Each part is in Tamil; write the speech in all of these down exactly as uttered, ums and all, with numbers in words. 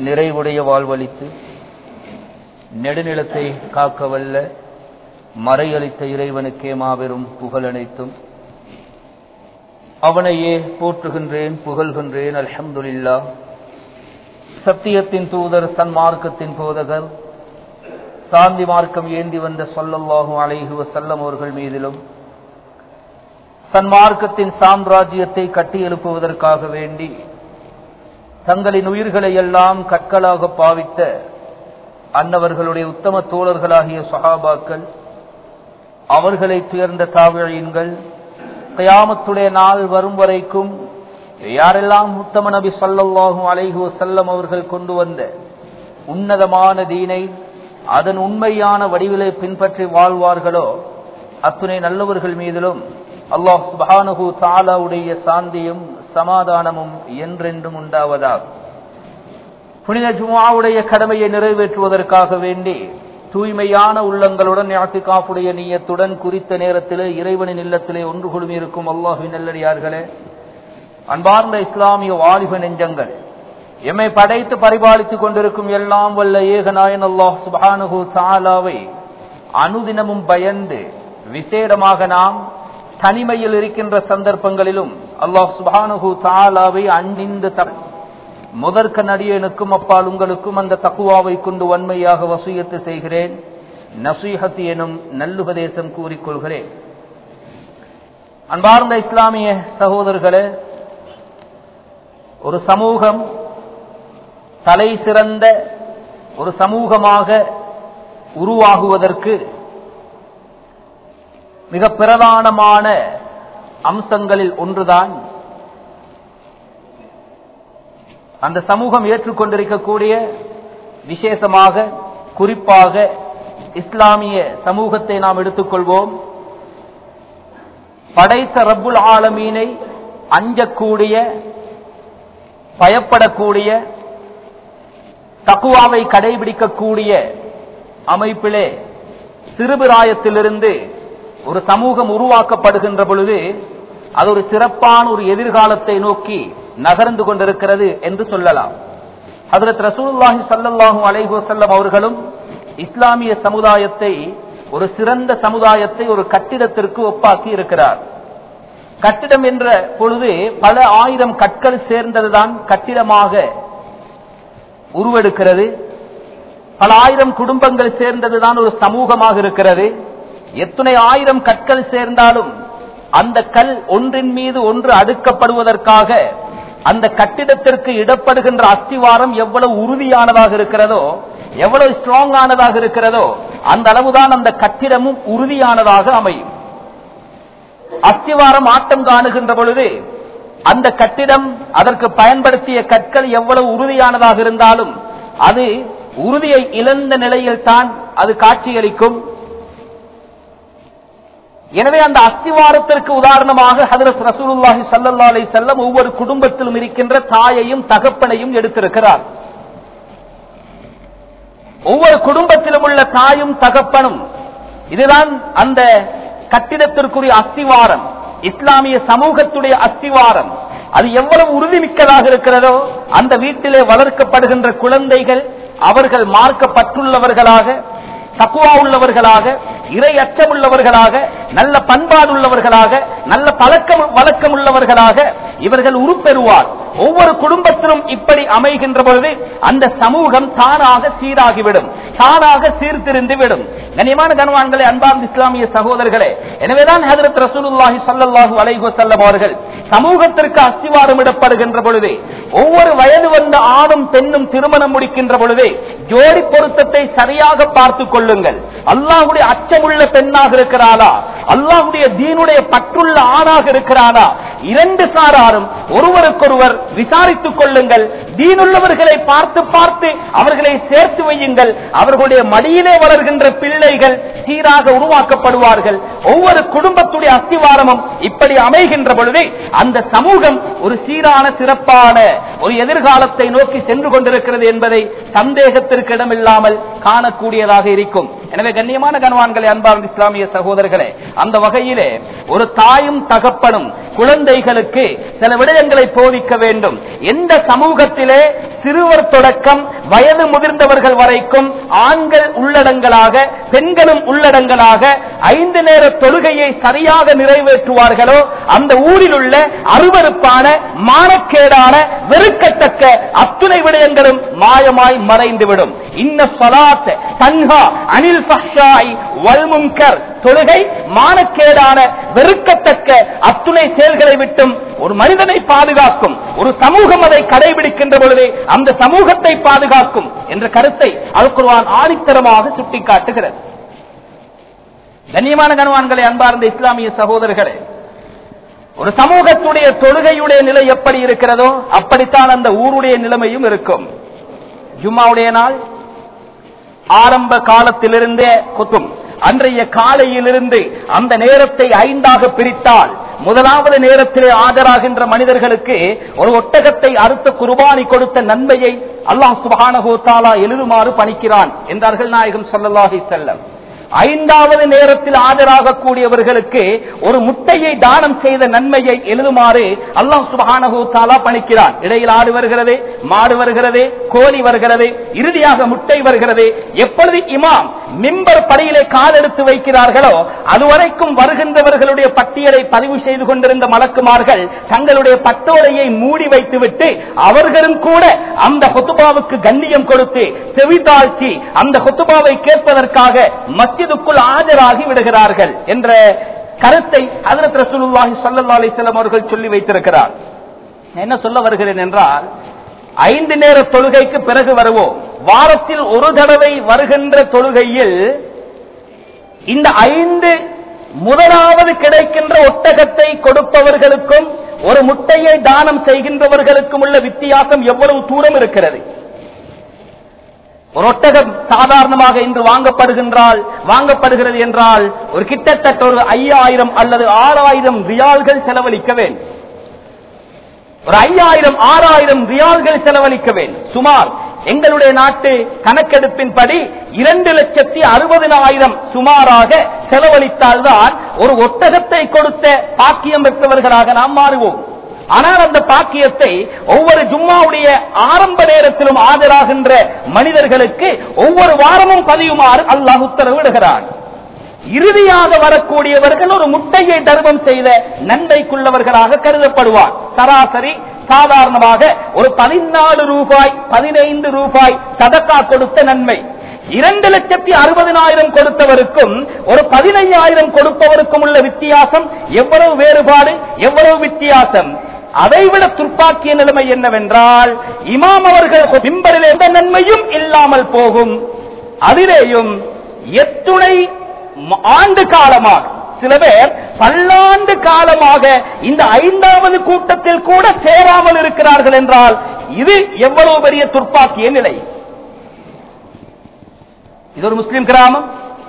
நிறைவுடைய வாழ்வளித்து நெடுநிலத்தை காக்க வல்ல மறையளித்த இறைவனுக்கே மாபெரும் புகழனைத்தும் அவனையே போற்றுகின்றேன், புகழ்கின்றேன். அல்ஹம்துலில்லாஹ். சத்தியத்தின் தூதர், சன்மார்க்கத்தின் போதகர், சாந்தி மார்க்கம் ஏந்தி வந்த ஸல்லல்லாஹு அலைஹி வஸல்லம் அவர்கள் மீதிலும் சன்மார்க்கத்தின் சாம்ராஜ்யத்தை கட்டி எழுப்புவதற்காக வேண்டி தங்களின் உயிர்களை எல்லாம் கற்களாக பாவித்த அன்னவர்களுடைய உத்தம தோழர்களாகிய சஹாபாக்கள், அவர்களை சேர்ந்த தாபிஈன்கள், கியாமத்துடைய நாள் வரும் வரைக்கும் யாரெல்லாம் உத்தம நபி ஸல்லல்லாஹு அலைஹி வஸல்லம் அவர்கள் கொண்டு வந்த உன்னதமான தீனை அதன் உண்மையான வடிவிலை பின்பற்றி வாழ்வார்களோ அத்துணை நல்லவர்கள் மீதிலும் அல்லாஹ் சுப்ஹானஹு தஆலாவுடைய சாந்தியும் சமாதானமும் என்றென்றும் உண்டாவதாக. புனித ஜும்ஆவுடைய கடமையை நிறைவேற்றுவதற்காக வேண்டி தூய்மையான உள்ளங்களுடன் இஅ்திகாஃபுடைய நிய்யத்துடன் குறித்த நேரத்திலே இறைவனின் இல்லத்திலே ஒன்று குழுமி இருக்கும் அல்லாஹ்வின் நல்லடியார்களே, அன்பார்ந்த இஸ்லாமிய வாலிப நெஞ்சங்கள், எம்மை படைத்து பரிபாலித்துக் கொண்டிருக்கும் எல்லாம் வல்ல ஏகநாயன் அல்லாஹ் சுப்ஹானஹு தஆலாவை அனுதினமும் பயந்து விசேடமாக நாம் தனிமையில் இருக்கின்ற சந்தர்ப்பங்களிலும் அல்லாஹ் சுப்ஹானஹு தஆலாவை அண்டிந்து முதற்க நடிகனுக்கும் அப்பால் உங்களுக்கும் அந்த தக்குவாவை கொண்டு வன்மையாக வசியத்து செய்கிறேன். நசீஹத் எனும் நல்லுபதேசம் கூறிக்கொள்கிறேன். அன்பார்ந்த இஸ்லாமிய சகோதரர்களே, ஒரு சமூகம் தலை சிறந்த ஒரு சமூகமாக உருவாகுவதற்கு மிக பிரதானமான அம்சங்களில் ஒன்றுதான் அந்த சமூகம் ஏற்றுக்கொண்டிருக்கக்கூடிய, விசேஷமாக குறிப்பாக இஸ்லாமிய சமூகத்தை நாம் எடுத்துக்கொள்வோம், படைத்த ரப்புல் ஆலமீனை அஞ்சக்கூடிய, பயப்படக்கூடிய, தக்குவாவை கடைபிடிக்கக்கூடிய அமைப்பிலே சிறுபிராயத்திலிருந்து ஒரு சமூகம் உருவாக்கப்படுகின்ற பொழுது அது ஒரு சிறப்பான ஒரு எதிர்காலத்தை நோக்கி நகர்ந்து கொண்டிருக்கிறது என்று சொல்லலாம். ஹஜ்ரத் ரசூலுல்லாஹி ஸல்லல்லாஹு அலைஹி வஸல்லம் அவர்களும் இஸ்லாமிய சமுதாயத்தை ஒரு சிறந்த சமுதாயத்தை ஒரு கட்டிடத்திற்கு ஒப்பாக்கி இருக்கிறார். கட்டிடம் என்ற பொழுது பல ஆயிரம் கற்கள் சேர்ந்ததுதான் கட்டிடமாக உருவெடுக்கிறது. பல ஆயிரம் குடும்பங்கள் சேர்ந்ததுதான் ஒரு சமூகமாக இருக்கிறது. எத்தனை ஆயிரம் கற்கள் சேர்ந்தாலும் அந்த கல் ஒன்றின் மீது ஒன்று அடுக்கப்படுவதற்காக அந்த கட்டிடத்திற்கு இடப்படுகின்ற அஸ்திவாரம் எவ்வளவு உறுதியானதாக இருக்கிறதோ, எவ்வளவு ஸ்ட்ராங் ஆனதாக இருக்கிறதோ அந்த அளவுதான் அந்த கட்டிடமும் உறுதியானதாக அமையும். அஸ்திவாரம் ஆட்டம் காணுகின்ற பொழுது அந்த கட்டிடம் அதற்கு பயன்படுத்திய கற்கள் எவ்வளவு உறுதியானதாக இருந்தாலும் அது உறுதியை இழந்த நிலையில் தான் அது காட்சியளிக்கும். எனவே அந்த அஸ்திவாரத்திற்கு உதாரணமாக ஹஜ்ரத் ரசூலுல்லாஹி ஸல்லல்லாஹு அலைஹி வஸல்லம் ஒவ்வொரு குடும்பத்திலும் இருக்கின்ற தாயையும் தகப்பனையும் எடுத்திருக்கிறார். ஒவ்வொரு குடும்பத்திலும் உள்ள தாயும் தகப்பனும் இதுதான் அந்த கட்டிடத்திற்குரிய அஸ்திவாரம். இஸ்லாமிய சமூகத்துடைய அஸ்திவாரம் அது எவ்வளவு உறுதிமிக்கதாக இருக்கிறதோ அந்த வீட்டிலே வளர்க்கப்படுகின்ற குழந்தைகள் அவர்கள் மார்க்கப்பட்டுள்ளவர்களாக, தக்வா உள்ளவர்களாக, இறை அச்சம் உள்ளவர்களாக, நல்ல பண்பாடு உள்ளவர்களாக, நல்ல பழக்கம் வழக்கம் உள்ளவர்களாக இவர்கள் உருப்பெறுவார். ஒவ்வொரு குடும்பத்திலும் இப்படி அமைகின்ற பொழுது அந்த சமூகம் தானாக சீராகிவிடும், தானாக சீர்திருந்துவிடும். கண்ணியமான கனவான்களே, அன்பார்ந்த இஸ்லாமிய சகோதரர்களே, எனவேதான் ஹஜ்ரத் ரசூலுல்லாஹி ஸல்லல்லாஹு அலைஹி வஸல்லம் அவர்கள் சமூகத்திற்கு அஸ்திவாரம் இடப்படுகின்ற பொழுது ஒவ்வொரு வயது வந்த ஆணும் பெண்ணும் திருமணம் முடிக்கின்ற பொழுது ஜோடி பொருத்தத்தை சரியாக பார்த்துக் கொள்ளுங்கள். அல்லாஹ்வுடைய அச்சமுள்ள பெண்ணாக இருக்கிறாளா, அல்லாஹ்வுடைய தீனுடைய பற்றுள்ள ஆணாக இருக்கிறானா, இரண்டு சாராரும் ஒருவருக்கொருவர் விசாரித்துக் கொள்ளுங்கள். தீனுள்ளவர்களை பார்த்து பார்த்து அவர்களை சேர்த்து வையுங்கள். அவர்களுடைய மடியிலே வளர்கின்ற பிள்ளைகள் சீராக உருவாக்கப்படுவார்கள். ஒவ்வொரு குடும்பத்துடைய அஸ்திவாரமும் இப்படி அமைகின்ற பொழுது அந்த சமூகம் ஒரு சீரான சிறப்பான ஒரு எதிர்காலத்தை நோக்கி சென்று கொண்டிருக்கிறது என்பதை சந்தேகத்திற்கு இடமில்லாமல் காணக்கூடியதாக இருக்கும். எனவே கண்ணியமான கணவான்களே, அன்பார்ந்த இஸ்லாமிய சகோதரர்களே, அந்த வகையிலே ஒரு தாயும் தகப்பனும் குழந்தைகளுக்கு சில விடயங்களை போதிக்க வேண்டும். எந்த சமூகத்திலே சிறுவர் தொடக்கம் வயது முதிர்ந்தவர்கள் வரைக்கும் ஆண்கள் உள்ளடங்களாக பெண்களும் உள்ளடங்களாக ஐந்து நேர தொழுகையை சரியாக நிறைவேற்றுவார்களோ அந்த ஊரில் உள்ள அருவருப்பான மானக்கேடான வெறுக்கத்தக்க அத்துணை விடயங்களும் மாயமாய் மறைந்துவிடும். இன்ன ஸலாத் தன்ஹா அனில் ஃபஹ்ஷாஇ வல் முன்கர், தொழுகை மானக்கேடான வெறுக்கத்தக்க அத்துணை செயல்களை விட்டும் ஒரு மனிதனை பாதுகாக்கும். ஒரு சமூகம் அதை கடைபிடிக்கின்ற பொழுது அந்த சமூகத்தை பாதுகாக்கும் என்ற கருத்தை அல் குர்ஆன் ஆணித்தரமாக சுட்டிக்காட்டுகிறது. கண்ணியமான கணவான்களே, அன்பார்ந்த இஸ்லாமிய சகோதரர்களே, ஒரு சமூகத்துடைய தொழுகையுடைய நிலை எப்படி இருக்கிறதோ அப்படித்தான் அந்த ஊருடைய நிலைமையும் இருக்கும். ஜும்மாவுடைய நாள் ஆரம்ப காலத்திலிருந்தே குத்தும். அன்றைய காலையிலிருந்து அந்த நேரத்தை ஐந்தாக பிரித்தால் முதலாவது நேரத்திலே ஆஜராகின்ற மனிதர்களுக்கு ஒரு ஒட்டகத்தை அறுத்த குர்பானி கொடுத்த நன்மையை அல்லாஹ் சுப்ஹானஹு வ தஆலா எழுதுமாறு பணிக்கிறான் என்றார்கள் நாயகம் ஸல்லல்லாஹு அலைஹி வஸல்லம். ஐந்தாவது நேரத்தில் ஆஜராகக்கூடியவர்களுக்கு ஒரு முட்டையை தானம் செய்த நன்மையை எழுதுமாறு அல்லாஹ் சுப்ஹானஹு வ தஆலா பணிக்கிறான். இடையில் ஆடு வருகிறது, மாடு வருகிறது, கோழி வருகிறது, இறுதியாக முட்டை வருகிறது. எப்பொழுது இமாம் மிம்பர் படியிலே கால் எடுத்து வைக்கிறார்களோ அதுவரைக்கும் வருகின்றவர்களுடைய பட்டியலை பதிவு செய்து கொண்டிருந்த மலக்குமார்கள் தங்களுடைய பட்டோலையை மூடி வைத்துவிட்டு அவர்களும் கூட அந்த ஹுத்பாவுக்கு கண்ணியம் கொடுத்து செவிதாழ்த்தி அந்த ஹுத்பாவை கேட்பதற்காக மஸ்ஜிதுக்குள் ஆஜராகி விடுகிறார்கள் என்ற கருத்தை ஹஜ்ரத் ரசூலுல்லாஹி ஸல்லல்லாஹு அலைஹி வஸல்லம் அவர்கள் சொல்லி வைத்திருக்கிறார். என்ன சொல்ல வருகிறேன் என்றால், ஐந்து நேர தொழுகைக்கு பிறகு வருவோம். வாரத்தில் ஒரு தடவை வருகின்ற தொழுகையில் இந்த ஐந்து முதலாவது கிடைக்கின்ற ஒட்டகத்தை கொடுப்பவர்களுக்கும் ஒரு முட்டையை தானம் செய்கின்றவர்களுக்கும் உள்ள வித்தியாசம் எவ்வளவு தூரம் இருக்கிறது. ஒரு ஒட்டகம் சாதாரணமாக இன்று வாங்கப்படுகின்றால் வாங்கப்படுகிறது என்றால் ஒரு கிட்டத்தட்ட ஒரு ஐயாயிரம் அல்லது ஆறாயிரம் ரியால்கள் செலவழிக்க வேண்டும். ஒரு ஐயாயிரம் ஆறாயிரம் ரியால்கள் செலவழிக்க வேண்டும். சுமார் எங்களுடைய நாட்டு கணக்கெடுப்பின்படி இரண்டு லட்சத்தி அறுபதினாயிரம் சுமாராக செலவழித்தால்தான் ஒரு ஒட்டகத்தை கொடுத்த பாக்கியம் பெற்றவர்களாக நாம் மாறுவோம். ஆனால் அந்த பாக்கியத்தை ஒவ்வொரு ஜும்மாவுடைய ஆரம்ப நேரத்திலும் ஆஜராகின்ற மனிதர்களுக்கு ஒவ்வொரு வாரமும் பதியுமாறு அல்லாஹ் உத்தரவிடுகிறான். இறுதியாக வரக்கூடியவர்கள் ஒரு முட்டையை தர்மம் செய்த நன்மைக்குள்ளவர்களாக கருதப்படுவார். சராசரி சாதாரணமாக ஒரு பதினாலு ரூபாய் பதினைந்து ரூபாய் சதக்கா கொடுத்த நன்மை. இரண்டு லட்சத்தி அறுபதினாயிரம் கொடுத்தவருக்கும் ஒரு பதினையாயிரம் கொடுப்பவருக்கும் உள்ள வித்தியாசம் எவ்வளவு வேறுபாடு, எவ்வளவு வித்தியாசம். அதைவிட துர்ப்பாக்கிய நிலைமை என்னவென்றால், இமாம் அவர்கள் மிம்பரில் எந்த நன்மையும் இல்லாமல் போகும். அதிலேயும் எத்துணை ஆண்டு காலமாக, சில பேர் பல்லாண்டு காலமாக இந்த ஐந்தாவது கூட்டத்தில் கூட சேராமல் இருக்கிறார்கள் என்றால் இது எவ்வளவு பெரிய துர்ப்பாக்கிய நிலை. இது ஒரு முஸ்லிம் கிராமம்,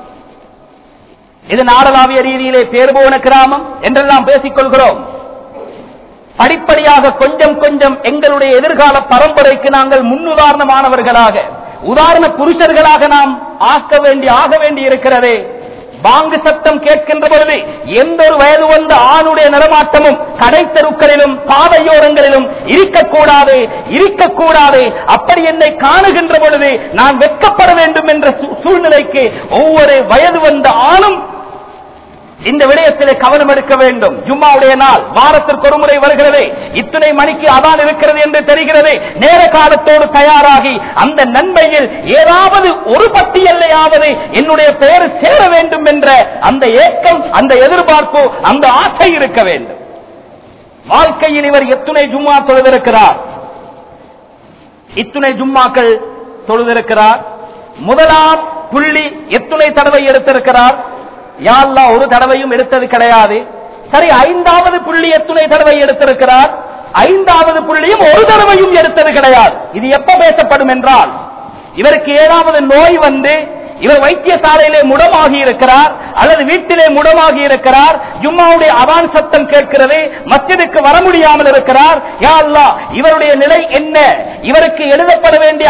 இது நாடளாவிய ரீதியிலே பேர் போன கிராமம் என்றெல்லாம் பேசிக் கொள்கிறோம். படிப்படியாக கொஞ்சம் கொஞ்சம் எங்களுடைய எதிர்கால பரம்பரைக்கு நாங்கள் முன்னுதாரணமானவர்களாக, உதாரண புருஷர்களாக நாம் ஆக்க வேண்டி ஆக வேண்டி இருக்கிறது. பாங்கு சத்தம் கேட்கின்ற பொழுது எந்த ஒரு வயது வந்த ஆணுடைய நடமாட்டமும் கடை தெருக்களிலும் பாதையோரங்களிலும் இருக்கக்கூடாது இருக்கக்கூடாது அப்படி என்னை காணுகின்ற பொழுது நான் வெட்கப்பட வேண்டும் என்ற சூழ்நிலைக்கு ஒவ்வொரு வயது வந்த ஆணும் இந்த விடயத்திலே கவனம் எடுக்க வேண்டும். ஜும்மாவுடைய நாள் வாரத்திற்கு ஒரு முறை வருகிறது. இத்தனை மணிக்கு அதான் இருக்கிறது என்று தெரிகிறது. நேர காலத்தோடு தயாராகி அந்த நன்மையில் ஏதாவது ஒரு பட்டியலையாவது என்னுடைய பெயர் சேர வேண்டும் என்ற அந்த ஏக்கம், அந்த எதிர்பார்ப்பு, அந்த ஆசை இருக்க வேண்டும். வாழ்க்கையில் இவர் எத்துணை ஜும்மா தொழுதிருக்கிறார், இத்துணை ஜும்மாக்கள் தொழுதிருக்கிறார். முதலாம் புள்ளி எத்துணை தடவை எடுத்திருக்கிறார்? யா அல்லாஹ் ஒரு தடவையும் எடுத்தது கிடையாது. சரி, ஐந்தாவது புள்ளி எத்துணை தடவை எடுத்திருக்கிறார்? ஐந்தாவது புள்ளியும் ஒரு தடவையும் எடுத்தது கிடையாது. இது எப்ப பேசப்படும் என்றால், இவருக்கு ஏதாவது நோய் வந்து இவர் வைத்தியசாலையிலே முடமாகி இருக்கிறார் அல்லது வீட்டிலே முடமாகி இருக்கிறார், ஜும்மாவுடைய அதான் சத்தம் கேட்கிறது, மஸ்ஜிதுக்கு வர முடியாமல் இருக்கிறார். யா அல்லாஹ் இவருடைய நிலை என்ன, இவருக்கு எழுதப்பட வேண்டிய அமல்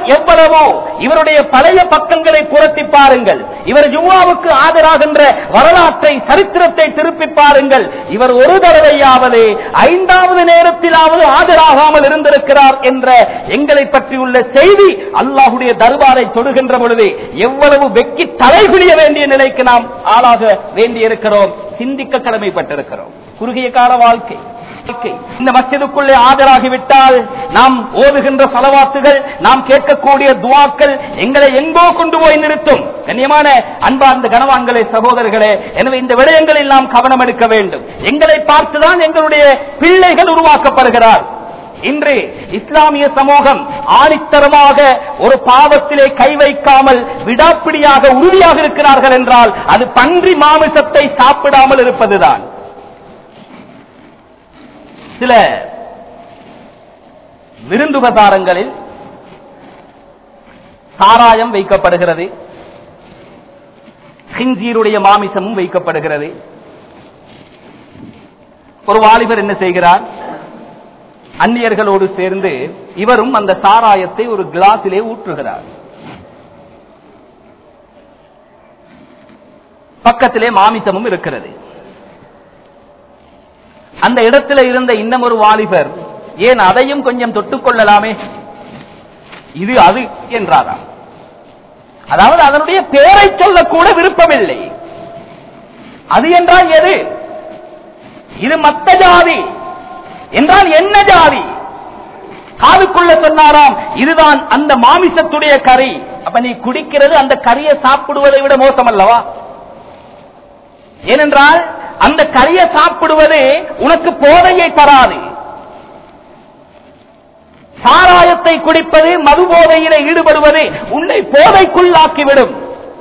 எவ்வளவோ இவருடைய பழைய பக்கங்களை புரட்டி பாருங்கள். இவர் ஜும்ஆவுக்கு ஆஜராகின்ற வரலாற்றை சரித்திரத்தை திருப்பி பாருங்கள். இவர் ஒரு தடவையாவது ஐந்தாவது நேரத்திலாவது ஆஜராகாமல் இருந்திருக்கிறார் என்ற எங்களை பற்றியுள்ள செய்தி அல்லாஹ்வுடைய தர்பாரை தொடுகின்ற பொழுது எவ்வளவு வெக்கி தலைகுனிய வேண்டிய நிலைக்கு நாம் ஆளாக வேண்டியிருக்கிறோம், சிந்திக்க கடமைப்பட்டிருக்கிறோம். குறுகிய கால வாழ்க்கை இந்த மஸ்ஜிதுக்குள்ளே ஆஜராகிவிட்டால் நாம் ஓதுகின்ற ஸலவாத்துகள், நாம் கேட்கக்கூடிய துஆக்கள் எங்களை எங்கோ கொண்டு போய் நிறுத்தும். கண்ணியமான அன்பார்ந்த கனவான்களே, சகோதரர்களே, எனவே இந்த விடயங்களில் நாம் கவனம் எடுக்க வேண்டும். எங்களை பார்த்துதான் எங்களுடைய பிள்ளைகள் உருவாக்கப்படுகிறார். இன்று இஸ்லாமிய சமூகம் ஆணித்தரமாக ஒரு பாவத்திலே கை வைக்காமல் விடாப்பிடியாக உறுதியாக இருக்கிறார்கள் என்றால் அது பன்றி மாமிசத்தை சாப்பிடாமல் இருப்பதுதான். சில விருந்துபசாரங்களில் சாராயம் வைக்கப்படுகிறது, ஹின்சீருடைய மாமிசமும் வைக்கப்படுகிறது. ஒரு வாலிபர் என்ன செய்கிறார்? அந்நியர்களோடு சேர்ந்து இவரும் அந்த சாராயத்தை ஒரு கிளாஸிலே ஊற்றுகிறார். பக்கத்திலே மாமிசமும் இருக்கிறது. அந்த இடத்துல இருந்த இன்னும் ஒரு வாலிபர், ஏன் அதையும் கொஞ்சம் தொட்டுக்கொள்ளலாமே, இது அது என்றாராம். அதாவது அதனுடைய பெயரை சொல்லக்கூட விருப்பமில்லை. அது என்றால் எது? இது மத்த ஜாதி என்றால் என்ன ஜாதி? காதுக்குள்ள சொன்னாராம், இதுதான் அந்த மாமிசத்துடைய கறி. அப்ப நீ குடிக்கிறது அந்த கறியை சாப்பிடுவதை விட மோசம் அல்லவா? ஏனென்றால் அந்த கறியை சாப்பிடுவது உனக்கு போதையை தராது. சாராயத்தை குடிப்பது, மது போதையிலே ஈடுபடுவது உன்னை போதைக்குள்ளாக்கிவிடும்.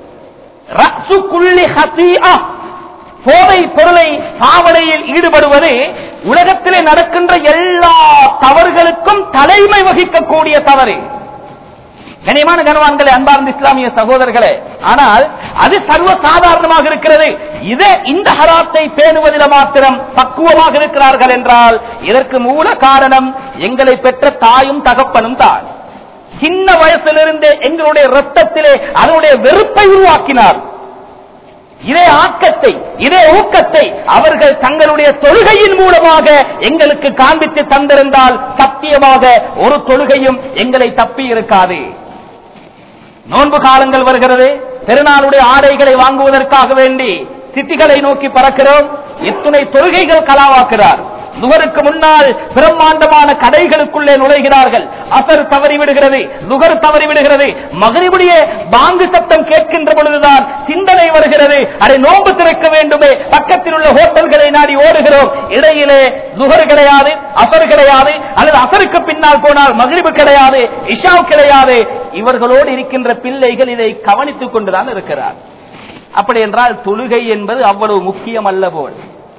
போதை பொருளை பாவனையில் ஈடுபடுவது உலகத்திலே நடக்கின்ற எல்லா தவறுகளுக்கும் தலைமை வகிக்கக்கூடிய தவறு. கனியமான கனவான்களே, அன்பார்ந்த இஸ்லாமிய சகோதரர்களே, ஆனால் அது சர்வ சாதாரணமாக இருக்கிறது. இதே இந்த ஹராத்தை பேணுவதில் மாத்திரம் பக்குவமாக இருக்கிறார்கள் என்றால் இதற்கு மூல காரணம் எங்களை பெற்ற தாயும் தகப்பனும் தான். சின்ன வயசிலிருந்தே எங்களுடைய ரத்தத்திலே அதனுடைய வெறுப்பை உருவாக்கினார். இதே ஆக்கத்தை, இதே ஊக்கத்தை அவர்கள் தங்களுடைய தொழுகையின் மூலமாக எங்களுக்கு காண்பித்து தந்திருந்தால் சத்தியமாக ஒரு தொழுகையும் எங்களை தப்பி இருக்காது. நோன்பு காலங்கள் வருகிறது, பெருநாளுடைய ஆடைகளை வாங்குவதற்காக வேண்டி சிட்டிகளை நோக்கி பறக்கிறோம். எத்தனை தொழுகைகள் கலாவாக்குகிறார். நுகருக்கு முன்னால் பிரம்மாண்டமான கடைகளுக்குள்ளே நுழைகிறார்கள். அசர் தவறிவிடுகிறது, நுகர் தவறிவிடுகிறது. மகரிபுடைய பாங்கு சத்தம் கேட்கின்ற பொழுதுதான் சிந்தனை வருகிறது, அதை நோன்பு திறக்க வேண்டுமே. பக்கத்தில் உள்ள ஹோட்டல்களை நாடி ஓடுகிறோம். இடையிலே நுகர் கிடையாது, அசர் கிடையாது, அல்லது அசருக்கு பின்னால் போனால் மகரிபு கிடையாது, இஷா கிடையாது. இவர்களோடு இருக்கின்ற பிள்ளைகள் இதை கவனித்துக் கொண்டுதான் இருக்கிறார். அப்படி என்றால் தொழுகை என்பது அவ்வளவு முக்கியம் அல்ல போல்.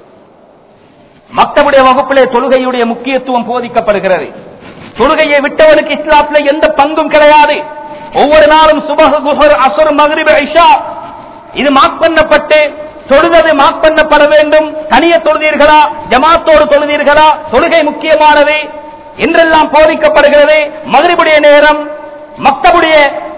மக்தபுடைய வகுப்பிலே தொழுகையுடைய முக்கியத்துவம் போதிக்கப்படுகிறது. தொழுகையை விட்டவனுக்கு இஸ்லாத்தில் எந்த பங்கும் கிடையாது. ஒவ்வொரு நாளும் சுபஹ், துஹர், அஸ்ர், மக்ரிப், இஷா இது மார்க் பண்ணப்பட்டு தொழுகை மார்க் பண்ணப்பட வேண்டும். தனிய தொழுதீர்களா, ஜமாத்தோடு தொழுதீர்களா, தொழுகை முக்கியமானது என்றெல்லாம் போதிக்கப்படுகிறது. மக்ரிபுடைய நேரம், மக்தபுடைய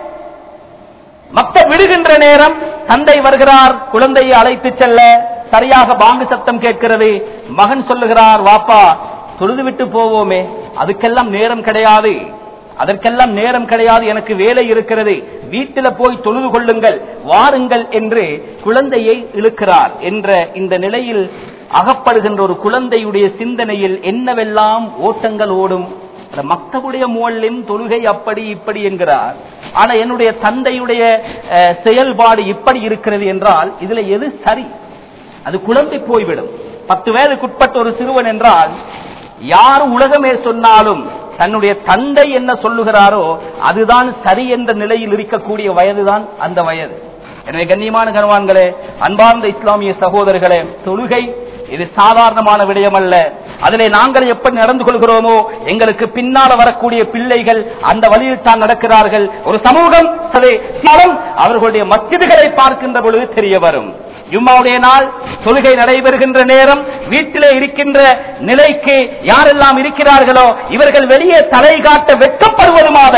மக்தப் விடுகின்ற நேரம், தந்தை வருகிறார் குழந்தையை அழைத்து செல்ல. சரியாக பாங்கு சத்தம் கேட்கிறது. மகன் சொல்லுகிறார், வாப்பா தொழுது விட்டு போவோமே, அதுக்கெல்லாம் நேரம் கிடையாது, அதற்கெல்லாம் நேரம் கிடையாது, எனக்கு வேலை இருக்கிறது, வீட்டில் போய் தொழுது கொள்ளுங்கள், வாருங்கள் என்று குழந்தையை இழுக்கிறார். என்ற இந்த நிலையில் அகப்படுகின்ற ஒரு குழந்தையுடைய சிந்தனையில் என்னவெல்லாம் ஓட்டங்கள் ஓடும். மக்தபுடைய முஅல்லிம் தொழுகை அப்படி இப்படி என்கிறார், ஆனா என்னுடைய தந்தையுடைய செயல்பாடு இப்படி இருக்கிறது என்றால் இதுல எது சரி? அது குழந்தை போய்விடும். பத்து வயதுக்குட்பட்ட ஒரு சிறுவன் என்றால் யார் உலகமே சொன்னாலும் தன்னுடைய தந்தை என்ன சொல்லுகிறாரோ அதுதான் சரி என்ற நிலையில் இருக்கக்கூடிய வயதுதான் அந்த வயது. எனவே கண்ணியமான கனவான்களே, அன்பார்ந்த இஸ்லாமிய சகோதரர்களே, தொழுகை இது சாதாரணமான விடயம் அல்ல. அதிலே நாங்கள் எப்படி நடந்து கொள்கிறோமோ எங்களுக்கு பின்னால் வரக்கூடிய பிள்ளைகள் அந்த வழியில் தான் நடக்கிறார்கள். ஒரு சமூகம் அவர்களுடைய மஸ்ஜிதுகளை பார்க்கின்ற பொழுது தெரிய வரும். ஜும்மாவுடைய நாள் தொழுகை நடைபெறுகின்ற நேரம் வீட்டிலே இருக்கின்ற நிலைக்கு யாரெல்லாம் இருக்கிறார்களோ இவர்கள் வெளியே தலை காட்ட வெட்கப்படுவது மாதிரி,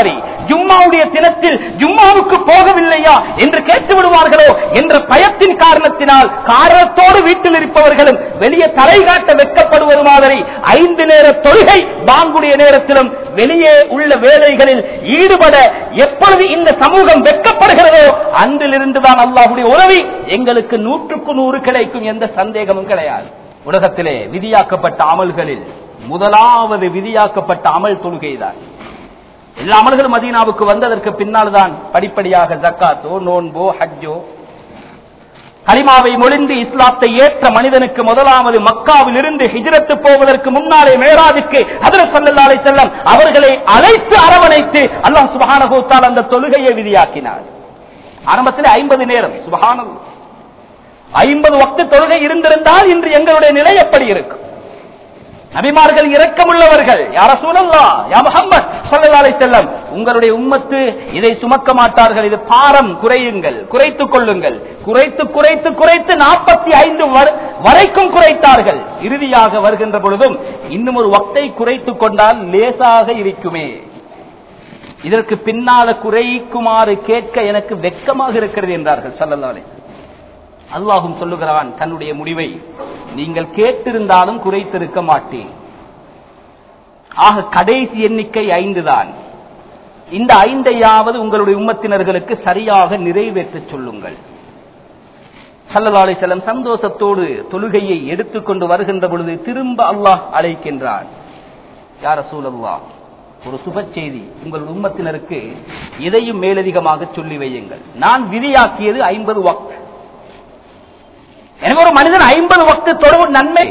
ஜும்மாவுடைய தினத்தில் ஜும்மாவுக்கு போகவில்லையா என்று கேட்டு விடுவார்களோ என்ற பயத்தின் காரணத்தினால் காரணத்தோடு வீட்டில் இருப்பவர்களும் வெளியே தலை காட்ட வெட்கப்படுவது மாதிரி ஐந்து நேர தொழுகை பாங்குடைய நேரத்திலும் வெளியே உள்ள வேலைகளில் ஈடுபட எப்பொழுது இந்த சமூகம் வெட்கப்படுகிறதோ அன்றிலிருந்துதான் அல்லாஹ்வுடைய உதவி எங்களுக்கு நூற்றுக்கு நூறு கிடைக்கும், எந்த சந்தேகமும் கிடையாது. உலகத்திலே விதியாக்கப்பட்ட அமல்களில் முதலாவது விதியாக்கப்பட்ட அமல் தொழுகைதான். எல்லா அமல்களும் மதீனாவுக்கு வந்ததற்கு பின்னால் தான் படிப்படியாக ஜக்காத்தோ நோன்போ ஹஜ்ஜோ கலிமாவை மொழிந்து இஸ்லாத்தை ஏற்ற மனிதனுக்கு முதலாவது மக்காவில் இருந்து ஹிஜ்ரத்து போவதற்கு முன்னாலே மேராஜுக்கு ஹஜ்ரத் ஸல்லல்லாஹு அலைஹி வஸல்லம் அவர்களை அழைத்து அரவணைத்து அல்லாஹ் சுப்ஹானஹு வ தஆலா அந்த தொழுகையை விதியாக்கினார். ஆரம்பத்தில் ஐம்பது நேரம், சுப்ஹானல்லாஹ், ஐம்பது வக்து தொழுகை இருந்திருந்தால் இன்று எங்களுடைய நிலை எப்படி இருக்கும்? நபிமார்கள் இரக்கமுள்ளவர்கள். யா ரசூலல்லாஹ், யா முஹம்மத் ஸல்லல்லாஹு அலைஹி வஸல்லம், உங்களுடைய உம்மத்து இதை சுமக்க மாட்டார்கள், இது பாரம், குறையுங்கள், குறைத்துக் கொள்ளுங்கள். குறைத்து குறைத்து குறைத்து நாற்பத்தி ஐந்து வரைக்கும் குறைத்தார்கள். இறுதியாக வருகின்ற பொழுதும் இன்னும் ஒரு வக்தை குறைத்துக் கொண்டால் லேசாக இருக்குமே, இதற்கு பின்னால குறைக்குமாறு கேட்க எனக்கு வெட்கமாக இருக்கிறது என்றார்கள் ஸல்லல்லாஹு அலைஹி வஸல்லம். அல்லாஹும் சொல்லுகிறான் தன்னுடைய முடிவை, நீங்கள் கேட்டிருந்தாலும் குறைத்திருக்க மாட்டேன். ஆக கடைசி எண்ணிக்கை ஐந்து தான். இந்த ஐந்தையாவது உங்களுடைய உம்மத்தினர்களுக்கு சரியாக நிறைவேற்ற சொல்லுங்கள். ஸல்லல்லாஹு அலைஹி வஸல்லம் சந்தோஷத்தோடு தொழுகையை எடுத்துக்கொண்டு வருகின்ற பொழுது திரும்ப அல்லாஹ் அழைக்கின்றான். யா ரசூலல்லாஹ், ஒரு சுப செய்தி, உங்கள் உம்மத்தினருக்கு இதையும் மேலதிகமாக சொல்லி வையுங்கள். நான் விதியாக்கியது ஐம்பது வக்த். எனக்கு ஒரு மனிதன் ஐம்பது வக்து தொழுவது நன்மை.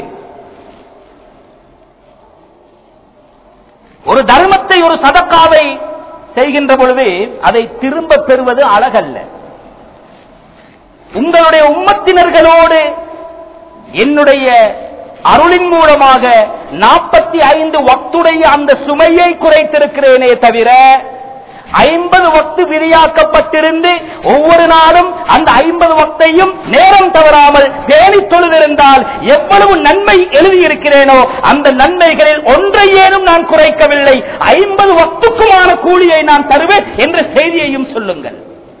ஒரு தர்மத்தை, ஒரு சதக்காவை செய்கின்ற பொழுது அதை திரும்ப பெறுவது அழகல்ல. உங்களுடைய உம்மத்தினர்களோடு என்னுடைய அருளின் மூலமாக நாற்பத்தி ஐந்து வக்துடைய அந்த சுமையை குறைத்திருக்கிறேனே தவிர ஐம்பது வக்து விதியாக்கப்பட்டிருந்து ஒவ்வொரு நாளும் அந்த ஐம்பது வக்தையும் நேரம் தவறாமல் பேணி தொழுதிருந்தால் எவ்வளவு நன்மை எழுதியிருக்கிறேனோ அந்த நன்மைகளில் ஒன்றையேனும் நான் குறைக்கவில்லை, ஐம்பது வக்துக்குமான கூலியை நான் தருவேன் என்ற செய்தியையும் சொல்லுங்கள்.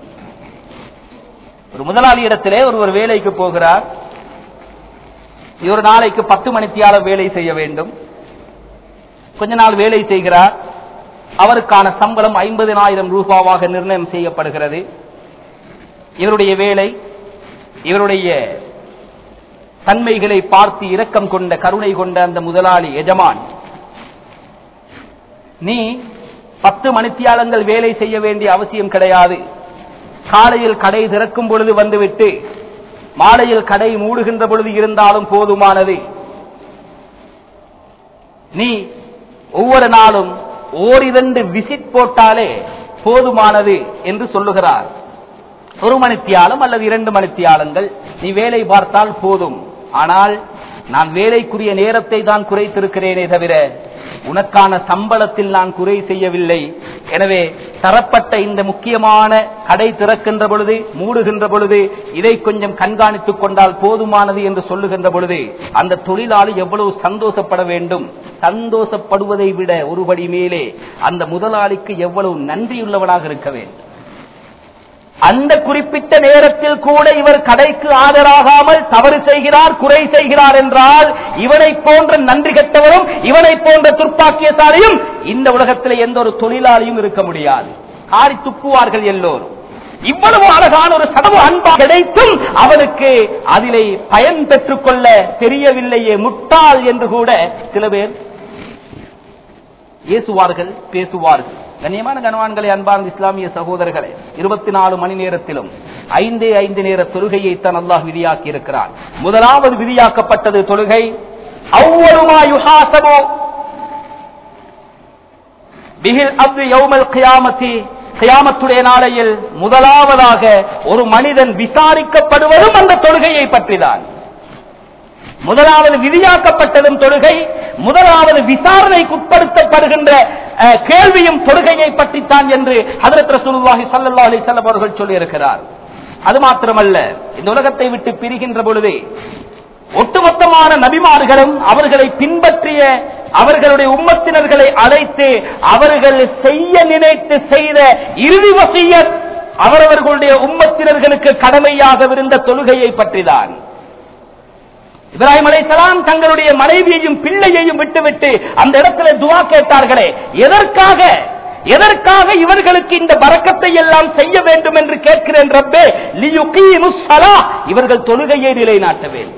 ஒரு முதலாளி இடத்திலே ஒருவர் வேலைக்கு போகிறார். ஒரு நாளைக்கு பத்து மணித்தியாளர் வேலை செய்ய வேண்டும். கொஞ்ச நாள் வேலை செய்கிறார். அவருக்கான சம்பளம் ஐம்பதினாயிரம் ரூபாவாக நிர்ணயம் செய்யப்படுகிறது. இவருடைய வேலை, இவருடைய தன்மைகளை பார்த்து இரக்கம் கொண்ட, கருணை கொண்ட அந்த முதலாளி எஜமான், நீ பத்து மணித்தியாலங்கள் வேலை செய்ய வேண்டிய அவசியம் கிடையாது, காலையில் கடை திறக்கும் பொழுது வந்துவிட்டு மாலையில் கடை மூடுகின்ற பொழுது இருந்தாலும் போதுமானது, நீ ஒவ்வொரு நாளும் ஓரிரண்டு விசிட் போட்டாலே போதுமானது என்று சொல்லுகிறார். ஒரு மணித்தியாலம் அல்லது இரண்டு மணித்தியாலங்கள் நீ வேலை பார்த்தால் போதும். ஆனால் நான் வேலைக்குரிய நேரத்தை தான் குறைத்திருக்கிறேனே தவிர உனக்கான சம்பளத்தில் நான் குறை செய்யவில்லை. எனவே தரப்பட்ட இந்த முக்கியமான கடை திறக்கின்ற பொழுது, மூடுகின்ற பொழுது இதை கொஞ்சம் கண்காணித்துக் கொண்டால் போதுமானது என்று சொல்லுகின்ற பொழுது அந்த தொழிலாளி எவ்வளவு சந்தோஷப்பட வேண்டும். சந்தோஷப்படுவதை விட ஒருபடி மேலே அந்த முதலாளிக்கு எவ்வளவு நன்றியுள்ளவனாக இருக்க வேண்டும். அந்த குறிப்பிட்ட நேரத்தில் கூட இவர் கடைக்கு ஆஜராகாமல் தவறு செய்கிறார், குறை செய்கிறார் என்றால் இவனை போன்ற நன்றி கெட்டவரும் இவனை போன்ற துர்ப்பாக்கியசாலியும் இந்த உலகத்தில் எந்த ஒரு தொழிலாளியும் இருக்க முடியாது. காரி துப்புவார்கள் எல்லோரும். இவ்வளவு அழகான ஒரு சதவு அன்பா கிடைத்தும் அவனுக்கு அதிலே பயன் பெற்றுக் கொள்ள தெரியவில்லையே, முட்டாள் என்று கூட சில பேர் ஏசுவார்கள், பேசுவார்கள். கண்ணியமான கனவான்களை, அன்பார்ந்த இஸ்லாமிய சகோதரர்களே, இருபத்தி நாலு மணி நேரத்திலும் ஐந்தே ஐந்து நேர தொழுகையை தான் அல்லாஹ் விதியாக்கி இருக்கிறார். முதலாவது விதியாக்கப்பட்டது தொழுகை. அவ்வளுமா யுஹாசபு பிஹில் அப்து யௌமல் கியாமத்தி, கியாமத்துடைய நாளையில் முதலாவதாக ஒரு மனிதன் விசாரிக்கப்படுவதும் அந்த தொழுகையை பற்றிதான். முதலாவது விதியாக்கப்பட்டதும் தொழுகை, முதலாவது விசாரணைக்கு உட்படுத்தப்படுகின்ற கேள்வியும் தொழுகையை பற்றித்தான் என்று ஹஜ்ரத் ரசூலுல்லாஹி ஸல்லல்லாஹு அலைஹி வஸல்லம் அவர்கள் சொல்லி இருக்கிறார். அது மாத்திரமல்ல, இந்த உலகத்தை விட்டு பிரிகின்ற பொழுது ஒட்டுமொத்தமான நபிமார்களும் அவர்களை பின்பற்றிய அவர்களுடைய உம்மத்தினர்களை அழைத்து அவர்கள் செய்ய நினைத்து செய்த இறுதி வசியத் அவரவர்களுடைய உம்மத்தினர்களுக்கு கடமையாகவிருந்த தொழுகையை பற்றிதான். இப்ராஹிம் அலைஹிஸ்ஸலாம் தங்களுடைய மனைவியையும் பிள்ளையையும் விட்டுவிட்டு அந்த இடத்துல துஆ கேட்டார்களே, எதற்காக எதற்காக இவர்களுக்கு இந்த பரக்கத்தை எல்லாம் செய்ய வேண்டும் என்று கேட்கிறேன் ரப்பே, லியுகீமுஸ் ஸலாஹ், இவர்கள் தொழுகையை நிலைநாட்ட வேண்டும்.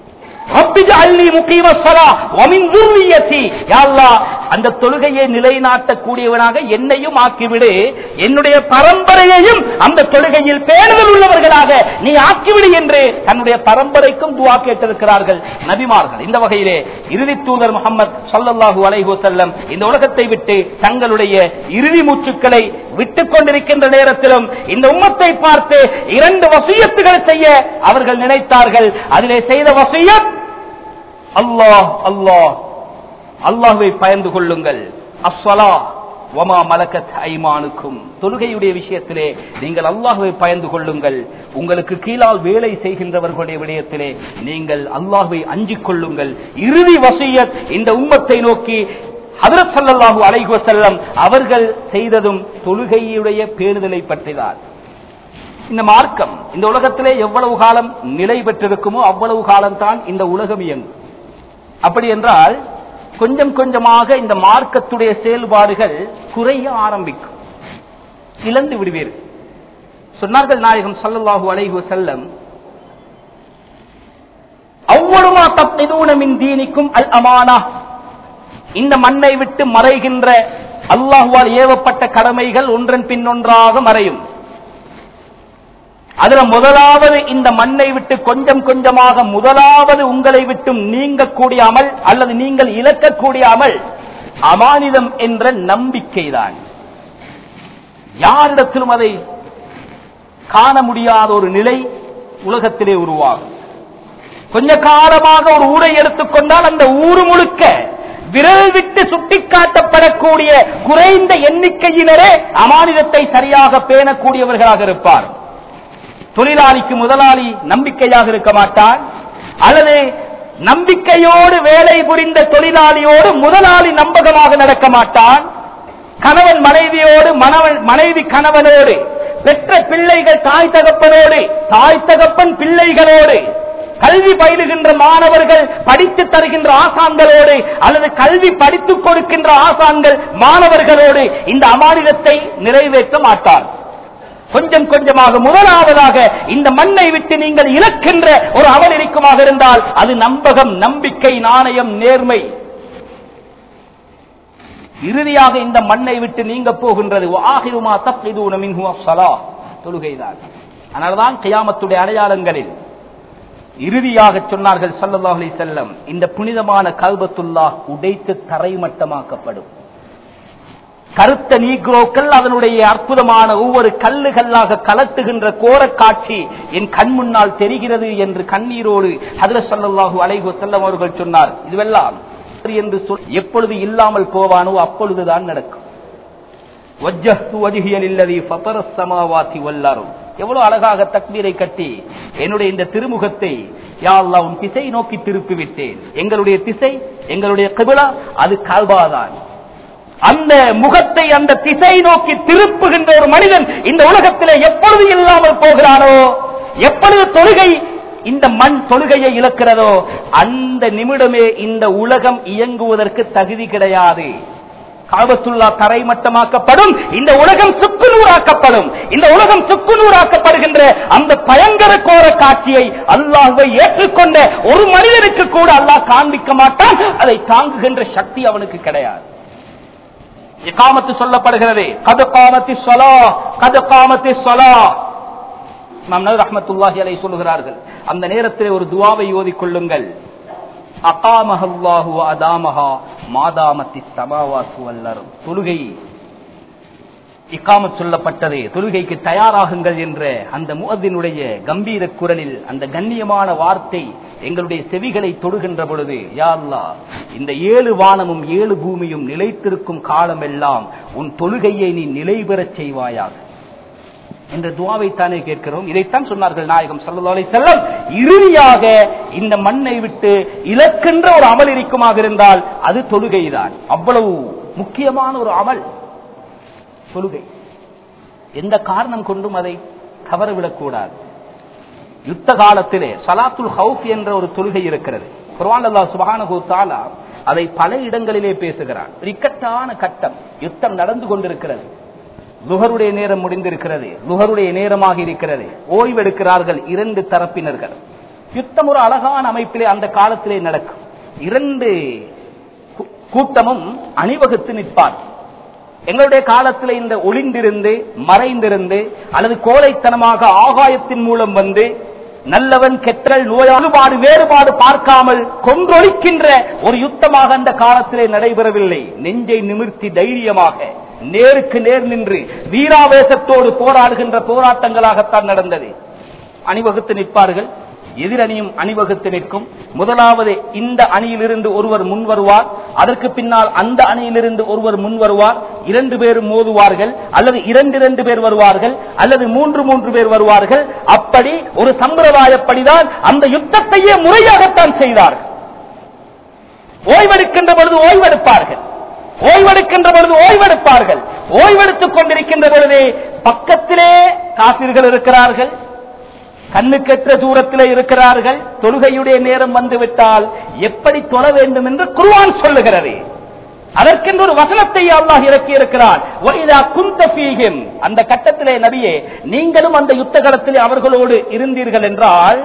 அந்த தொழுகையை நிலைநாட்டக்கூடியவனாக என்னையும் ஆக்கிவிடு, என்னுடைய பரம்பரையையும் அந்த தொழுகையில் பேணுதல் உள்ளவர்களாக நீ ஆக்கிவிடு என்று தன்னுடைய பரம்பரைக்கும் துஆ கேட்டிருக்கிறார்கள் நபிமார்கள். இந்த வகையிலே இறுதி தூதர் முஹம்மது ஸல்லல்லாஹு அலைஹி வஸல்லம் இந்த உலகத்தை விட்டு தங்களுடைய இறுதி மூச்சுக்களை விட்டுக் கொண்டிருக்கின்ற நேரத்திலும் இந்த உம்மத்தை பார்த்து இரண்டு வசியத்துகள் செய்ய அவர்கள் நினைத்தார்கள். அதிலே செய்த வசியத், அல்லாஹ் அல்லாஹ் அல்லாஹ்வை பயந்து கொள்ளுங்கள், அஸ்ஸலா வமா மலக்கத் ஐமானுக்கும், தொழுகையுடைய விஷயத்திலே நீங்கள் அல்லாஹ்வை பயந்து கொள்ளுங்கள், உங்களுக்கு கீழால் வேலை செய்கின்றவர்களுடைய விடயத்திலே நீங்கள் அல்லாஹ்வை அஞ்சிக் கொள்ளுங்கள். இறுதி வசியத் இந்த உம்மத்தை நோக்கி ஹஜ்ரத் ஸல்லல்லாஹு அலைஹி வஸல்லம் அவர்கள் செய்ததும் தொழுகையுடைய பேணுதலை பற்றிதான். இந்த மார்க்கம் இந்த உலகத்திலே எவ்வளவு காலம் நிலை பெற்றிருக்குமோ அவ்வளவு காலம்தான் இந்த உலகம் இயங்கும். அப்படி என்றால் கொஞ்சம் கொஞ்சமாக இந்த மார்க்கத்துடைய செயல்பாடுகள் குறைய ஆரம்பிக்கும், இழந்து விடுவீர்கள். சொன்னார்கள் நாயகம் ஸல்லல்லாஹு அலைஹி வஸல்லம், அவ்வளவு மா தப்னிதூன மின் தீனிக்கும் அல் அமானா, இந்த மண்ணை விட்டு மறைகின்ற அல்லாஹ்வால் ஏவப்பட்ட கடமைகள் ஒன்றன் பின் ஒன்றாக மறையும். அதுல முதலாவது இந்த மண்ணை விட்டு கொஞ்சம் கொஞ்சமாக முதலாவது உங்களை விட்டு நீங்கக்கூடிய அமல் அல்லது நீங்கள் இழக்கக்கூடிய அமல் அமானிதம் என்ற நம்பிக்கைதான். யாரிடத்திலும் அதை காண முடியாத ஒரு நிலை உலகத்திலே உருவாகும். கொஞ்ச காலமாக ஒரு ஊரை எடுத்துக்கொண்டால் அந்த ஊர் முழுக்க விரல் விட்டு சுட்டிக்காட்டப்படக்கூடிய குறைந்த எண்ணிக்கையினரே அமானிதத்தை சரியாக பேணக்கூடியவர்களாக இருப்பார். தொழிலாளிக்கு முதலாளி நம்பிக்கையாக இருக்க மாட்டார், அல்லது நம்பிக்கையோடு வேலை புரிந்த தொழிலாளியோடு முதலாளி நம்பகமாக நடக்க மாட்டான். கணவன் மனைவியோடு, மனைவி கணவனோடு, பெற்ற பிள்ளைகள் தாய் தகப்பனோடு, தாய் தகப்பன் பிள்ளைகளோடு, கல்வி பயிலுகின்ற மாணவர்கள் படித்து தருகின்ற ஆசான்களோடு, அல்லது கல்வி படித்துக் கொடுக்கின்ற ஆசான்கள் மாணவர்களோடு இந்த அமானிதத்தை நிறைவேற்ற மாட்டார். கொஞ்சம் கொஞ்சமாக முதலாவதாக இந்த மண்ணை விட்டு நீங்கள் இழக்கின்ற ஒரு அமல் இருக்குமாக இருந்தால் அது நம்பகம், நம்பிக்கை, நாணயம், நேர்மை. இறுதியாக இந்த மண்ணை விட்டு நீங்க போகின்றது ஆகிருமா தப்லிதூன மின்ஹு அஸ்ஸலாஹ், தொழுகைதான். அதனால்தான் கியாமத்துடைய அடையாளங்களில் இறுதியாக சொன்னார்கள் ஸல்லல்லாஹு அலைஹி வஸல்லம், இந்த புனிதமான கஅபத்துல்லாஹ் உடைத்து தரைமட்டமாக்கப்படும். கருத்த நீக்ரோக்கள் அதனுடைய அற்புதமான ஒவ்வொரு கல்லுகளாக கலட்டுகின்ற கோர காட்சி என் கண் முன்னால் தெரிகிறது என்று கண்ணீரோடு ஹஜ்ரத் ஸல்லல்லாஹு அலைஹி வஸல்லம் அவர்கள் சொன்னார். இதுவெல்லாம் என்று சொல் எப்பொழுது இல்லாமல் போவானோ அப்பொழுதுதான் நடக்கும். வஜ்ஜஹ்து வஜ்ஹிய லில்லதி ஃபதரஸ் ஸமாவாதி வல் அர்த், எவ்வளவு அழகாக தக்பீரை கட்டி என்னுடைய இந்த திருமுகத்தை யா அல்லாஹ் உன் திசை நோக்கி திருப்பி விட்டேன். எங்களுடைய திசை, எங்களுடைய கிப்லா அது கஅபா தான். அந்த முகத்தை அந்த திசை நோக்கி திருப்புகின்ற ஒரு மனிதன் இந்த உலகத்திலே எப்பொழுது இல்லாமல் போகிறானோ, எப்பொழுது தொழுகை இந்த மண் தொழுகையை இழக்கிறதோ அந்த நிமிடமே இந்த உலகம் இயங்குவதற்கு தகுதி கிடையாது. கஅபத்துல்லா தரைமட்டமாக்கப்படும், இந்த உலகம் சுக்குநூறாக்கப்படும். இந்த உலகம் சுக்குநூறாக்கப்படுகின்ற அந்த பயங்கர கோர காட்சியை அல்லாஹ்வை ஏற்றுக்கொண்ட ஒரு மனிதனுக்கு கூட அல்லாஹ் காண்பிக்க மாட்டான். அதை தாங்குகின்ற சக்தி அவனுக்கு கிடையாது. இகாமத்து சொல்லப்படுகிறது, கத் காமத்திஸ் ஸலாஹ், கத் காமத்திஸ் ஸலாஹ். இமாம் நவவி ரஹ்மத்துல்லாஹி அலைஹி சொல்கிறார்கள், அந்த நேரத்திலே ஒரு துஆவை ஓதிக் கொள்ளுங்கள். அகாமஹல்லாஹு வ அதாமஹா மாதாமத்திஸ் ஸமாவாத்து வல் அர்த். தொழுகை இகாமத் சொல்லப்பட்டது, தொழுகைக்கு தயாராகுங்கள் என்ற அந்த முஅத்தினுடைய கம்பீர குரலில் அந்த கண்ணியமான வார்த்தை எங்களுடைய செவிகளை தொடுகின்ற பொழுது, யா அல்லாஹ் இந்த ஏழு வானமும் ஏழு பூமியும் நிலைத்திருக்கும் காலம் எல்லாம் உன் தொழுகையை நீ நிலை பெறச் செய்வாயாக. என்ற துஆவைத்தானே கேட்கிறோம். இதைத்தான் சொன்னார்கள் நாயகம் ஸல்லல்லாஹு அலைஹி வஸல்லம். இறுதியாக இந்த மண்ணை விட்டு இலக்கின்ற ஒரு அமல் இருக்குமாக இருந்தால் அது தொழுகைதான். அவ்வளவு முக்கியமான ஒரு அமல் தொழுகை. எந்த காரணம் கொண்டும் அதை தவறவிடக்கூடாது. யுத்த காலத்திலே ஸலாத்துல் ஹவுஃப் என்ற ஒரு தொழுகை இருக்கிறது. குர்ஆன் அல்லாஹ் சுப்ஹானஹு வ தஆலா அதை பல இடங்களிலே பேசுகிறான். இக்கட்டான கட்டம், யுத்தம் நடந்து கொண்டிருக்கிறது, லுஹருடைய நேரம் முடிந்திருக்கிறது, லுஹருடைய நேரமாக இருக்கிறது, ஓய்வெடுக்கிறார்கள் இரண்டு தரப்பினர்கள். யுத்தம் ஒரு அழகான அமைப்பிலே அந்த காலத்திலே நடக்கும். இரண்டு கூட்டமும் அணிவகுத்து நிற்பார். எங்களுடைய காலத்தில் இந்த ஒளிந்திருந்து மறைந்திருந்து அல்லது கோழைத்தனமாக ஆகாயத்தின் மூலம் வந்து நல்லவன் கெட்டல் நோயாளிபாடு வேறுபாடு பார்க்காமல் கொன்றொழிக்கின்ற ஒரு யுத்தமாக அந்த காலத்திலே நடைபெறவில்லை. நெஞ்சை நிமிர்த்தி தைரியமாக நேருக்கு நேர் நின்று வீராவேசத்தோடு போராடுகின்ற போராட்டங்களாகத்தான் நடந்தது. அணிவகுத்து நிற்பார்கள், எதிரணியும் அணிவகுத்து நிற்கும். முதலாவது இந்த அணியிலிருந்து ஒருவர் முன் வருவார், அதற்கு பின்னால் அந்த அணியிலிருந்து ஒருவர் முன் வருவார், இரண்டு பேரும் மோதுவார்கள், அல்லது இரண்டு இரண்டு பேர் வருவார்கள், அல்லது மூன்று மூன்று பேர் வருவார்கள். அப்படி ஒரு சம்பிரதாயப்படிதான் அந்த யுத்தத்தையே முறையாகத்தான் செய்தார்கள். ஓய்வெடுக்கின்ற பொழுது ஓய்வெடுப்பார்கள், ஓய்வெடுக்கின்ற பொழுது ஓய்வெடுப்பார்கள். ஓய்வெடுத்துக் கொண்டிருக்கின்ற பொழுது பக்கத்திலே காபிர்கள் இருக்கிறார்கள், கண்ணுக்கெற்ற தூரத்திலே இருக்கிறார்கள். தொழுகையுடைய நேரம் வந்துவிட்டால் எப்படி தொழ வேண்டும் என்று குர்ஆன் சொல்லுகிறது. அதற்கென்று ஒரு வசனத்தை அல்லாஹ் இறக்கி இருக்கிறார். அந்த கட்டத்திலே நபியே, நீங்களும் அந்த யுத்த களத்திலே அவர்களோடு இருந்தீர்கள் என்றால்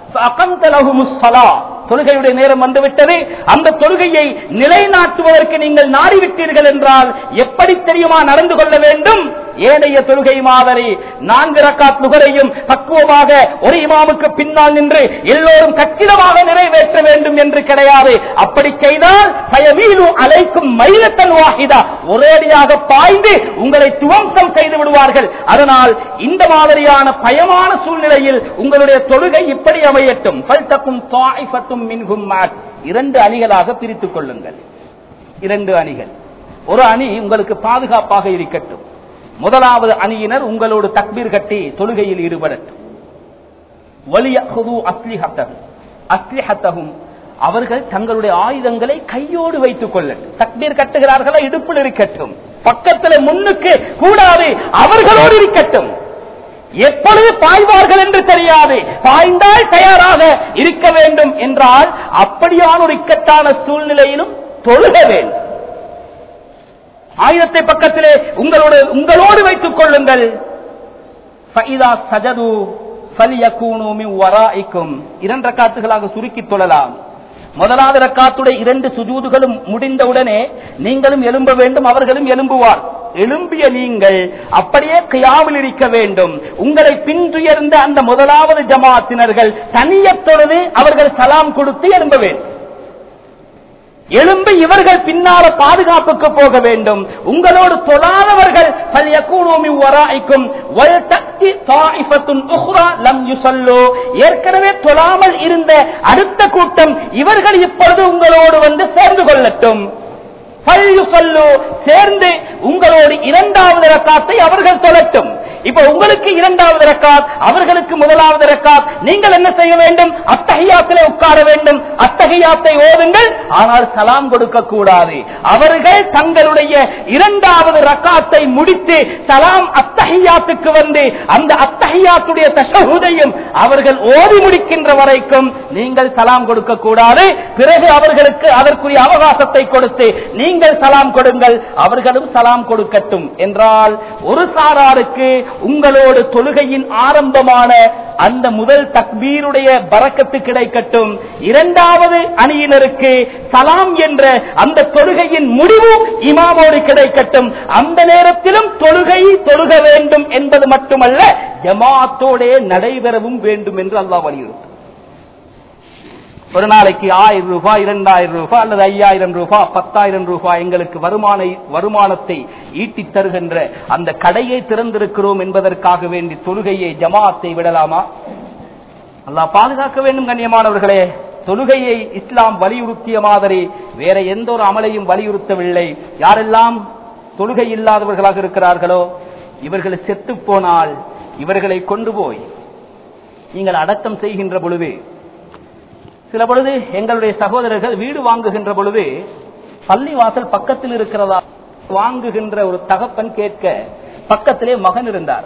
தொழுகையுடைய நேரம் வந்துவிட்டது, அந்த தொழுகையை நிலைநாட்டுவதற்கு நீங்கள் நாடிவிட்டீர்கள் என்றால் எப்படி தெரியுமா நடந்து கொள்ள வேண்டும்? ஏனைய தொழுகை மாதிரி நான்கு ரக்காத் லுஹரையும் பக்குவமாக ஒரு இமாமுக்கு பின்னால் நின்று எல்லோரும் கச்சிதமாக நிறைவேற்ற வேண்டும் என்று கிடையாது. அப்படி செய்தால் பயமீலு அலைக்கும் மைலத்தன் வாஹிதா, ஒரேடியாக பாய்ந்து உங்களை துவம்சம் செய்து விடுவார்கள். அதனால் இந்த மாதிரியான பயமான சூழ்நிலையில் உங்களுடைய தொழுகை இப்படி அமையட்டும். ஃபல்தகும் தாயிஃபத்தும் மின்ஹும் மஅக், இரண்டு அணிகளாக பிரித்துக் கொள்ளுங்கள். இரண்டு அணிகள், ஒரு அணி உங்களுக்கு பாதுகாப்பாக இருக்கட்டும். முதலாவது அணியினர் உங்களோடு தக்பீர் கட்டி தொழுகையில் ஈடுபடட்டும். வலியஹுது அஸ்லிஹத்தஹும் அஸ்லிஹத்தஹும், அவர்கள் தங்களுடைய ஆயுதங்களை கையோடு வைத்துக் கொள்ளட்டும். தக்பீர் கட்டுகிறார்களா, இடுப்பில் இருக்கட்டும், பக்கத்தில் முன்னுக்கு கூடாது, அவர்களோடு இருக்கட்டும். எப்பொழுது பாய்வார்கள் என்று தெரியாது, பாய்ந்தால் தயாராக இருக்க வேண்டும் என்றால் அப்படியான ஒரு இக்கட்டான சூழ்நிலையிலும் தொழுக வேண்டும். ஆயுதத்தை பக்கத்திலே உங்களோடு உங்களோடு வைத்துக் கொள்ளுங்கள். இரண்டு ரக்காத்துகளாக சுருக்கி தொழலாம். முதலாவது ரக்காத்துடைய இரண்டு சுஜூதுகளும் முடிந்தவுடனே நீங்களும் எழும்ப வேண்டும், அவர்களும் எழும்புவார். எழும்பிய நீங்கள் அப்படியே கியாமில் இருக்க வேண்டும். உங்களை பின்துயர்ந்த அந்த முதலாவது ஜமாத்தினர்கள் தனியத் தொழுது அவர்கள் சலாம் கொடுத்து எழும்ப வேண்டும். எழும்பி இவர்கள் பின்னால பாதுகாப்புக்கு போக வேண்டும். உங்களோடு தொழாதவர்கள் ஏற்கனவே தொழாமல் இருந்த அடுத்த கூட்டம் இவர்கள் இப்பொழுது உங்களோடு வந்து சேர்ந்து கொள்ளட்டும். சேர்ந்து உங்களோடு இரண்டாவது ரக்காத்தை அவர்கள் தொழட்டும். இப்ப உங்களுக்கு இரண்டாவது ரக்காத், அவர்களுக்கு முதலாவது ரக்காத். நீங்கள் என்ன செய்ய வேண்டும்? அத்தஹியாத்திலே உட்கார வேண்டும், அத்தஹியாத்தை ஓதுங்கள், ஆனால் சலாம் கொடுக்க கூடாது. அவர்கள் தங்களுடைய இரண்டாவது ரக்காத்தை முடித்து சலாம் அத்தஹியாத்துக்கு வந்து அந்த அத்தஹியாத்துடைய தஷஹுதையும் அவர்கள் ஓதி முடிக்கின்ற வரைக்கும் நீங்கள் சலாம் கொடுக்க கூடாது. பிறகு அவர்களுக்கு அதற்குரிய அவகாசத்தை கொடுத்து நீங்கள் சலாம் கொடுங்கள், அவர்களும் சலாம் கொடுக்கட்டும் என்றால் ஒரு சாராருக்கு உங்களோடு தொழுகையின் ஆரம்பமான அந்த முதல் தக்பீருடைய பரக்கத்து கிடைக்கட்டும். இரண்டாவது அணியினருக்கு சலாம் என்ற அந்த தொழுகையின் முடிவு இமாமோடு கிடைக்கட்டும். அந்த நேரத்திலும் தொழுகை தொழுக வேண்டும் என்பது மட்டுமல்ல, ஜமாத்தோடே நடைபெறவும் வேண்டும் என்று அல்லாஹ் வலியுறுத்தும். ஒரு நாளைக்கு ஆயிரம் ரூபாய், இரண்டாயிரம் ரூபாய் அல்லது ஐயாயிரம் ரூபாய், பத்தாயிரம் ரூபாய் எங்களுக்கு வருமான வருமானத்தை ஈட்டி தருகின்ற அந்த கடையை திறந்திருக்கிறோம் என்பதற்காக வேண்டி தொழுகையை ஜமாத்தை விடலாமா? அல்லாஹ் பாதுகாக்க வேண்டும். கண்ணியமானவர்களே, தொழுகையை இஸ்லாம் வலியுறுத்திய மாதிரி வேற எந்த ஒரு அமலையும் வலியுறுத்தவில்லை. யாரெல்லாம் தொழுகை இல்லாதவர்களாக இருக்கிறார்களோ இவர்கள் செத்து போனால் இவர்களை கொண்டு போய் நீங்கள் அடக்கம் செய்கின்ற பொழுது, சில பொழுது எங்களுடைய சகோதரர்கள் வீடு வாங்குகின்ற பொழுது பள்ளி வாசல் பக்கத்தில் இருக்கிறதா வாங்குகின்ற ஒரு தகப்பன் கேட்க, பக்கத்திலே மகன் இருந்தார்.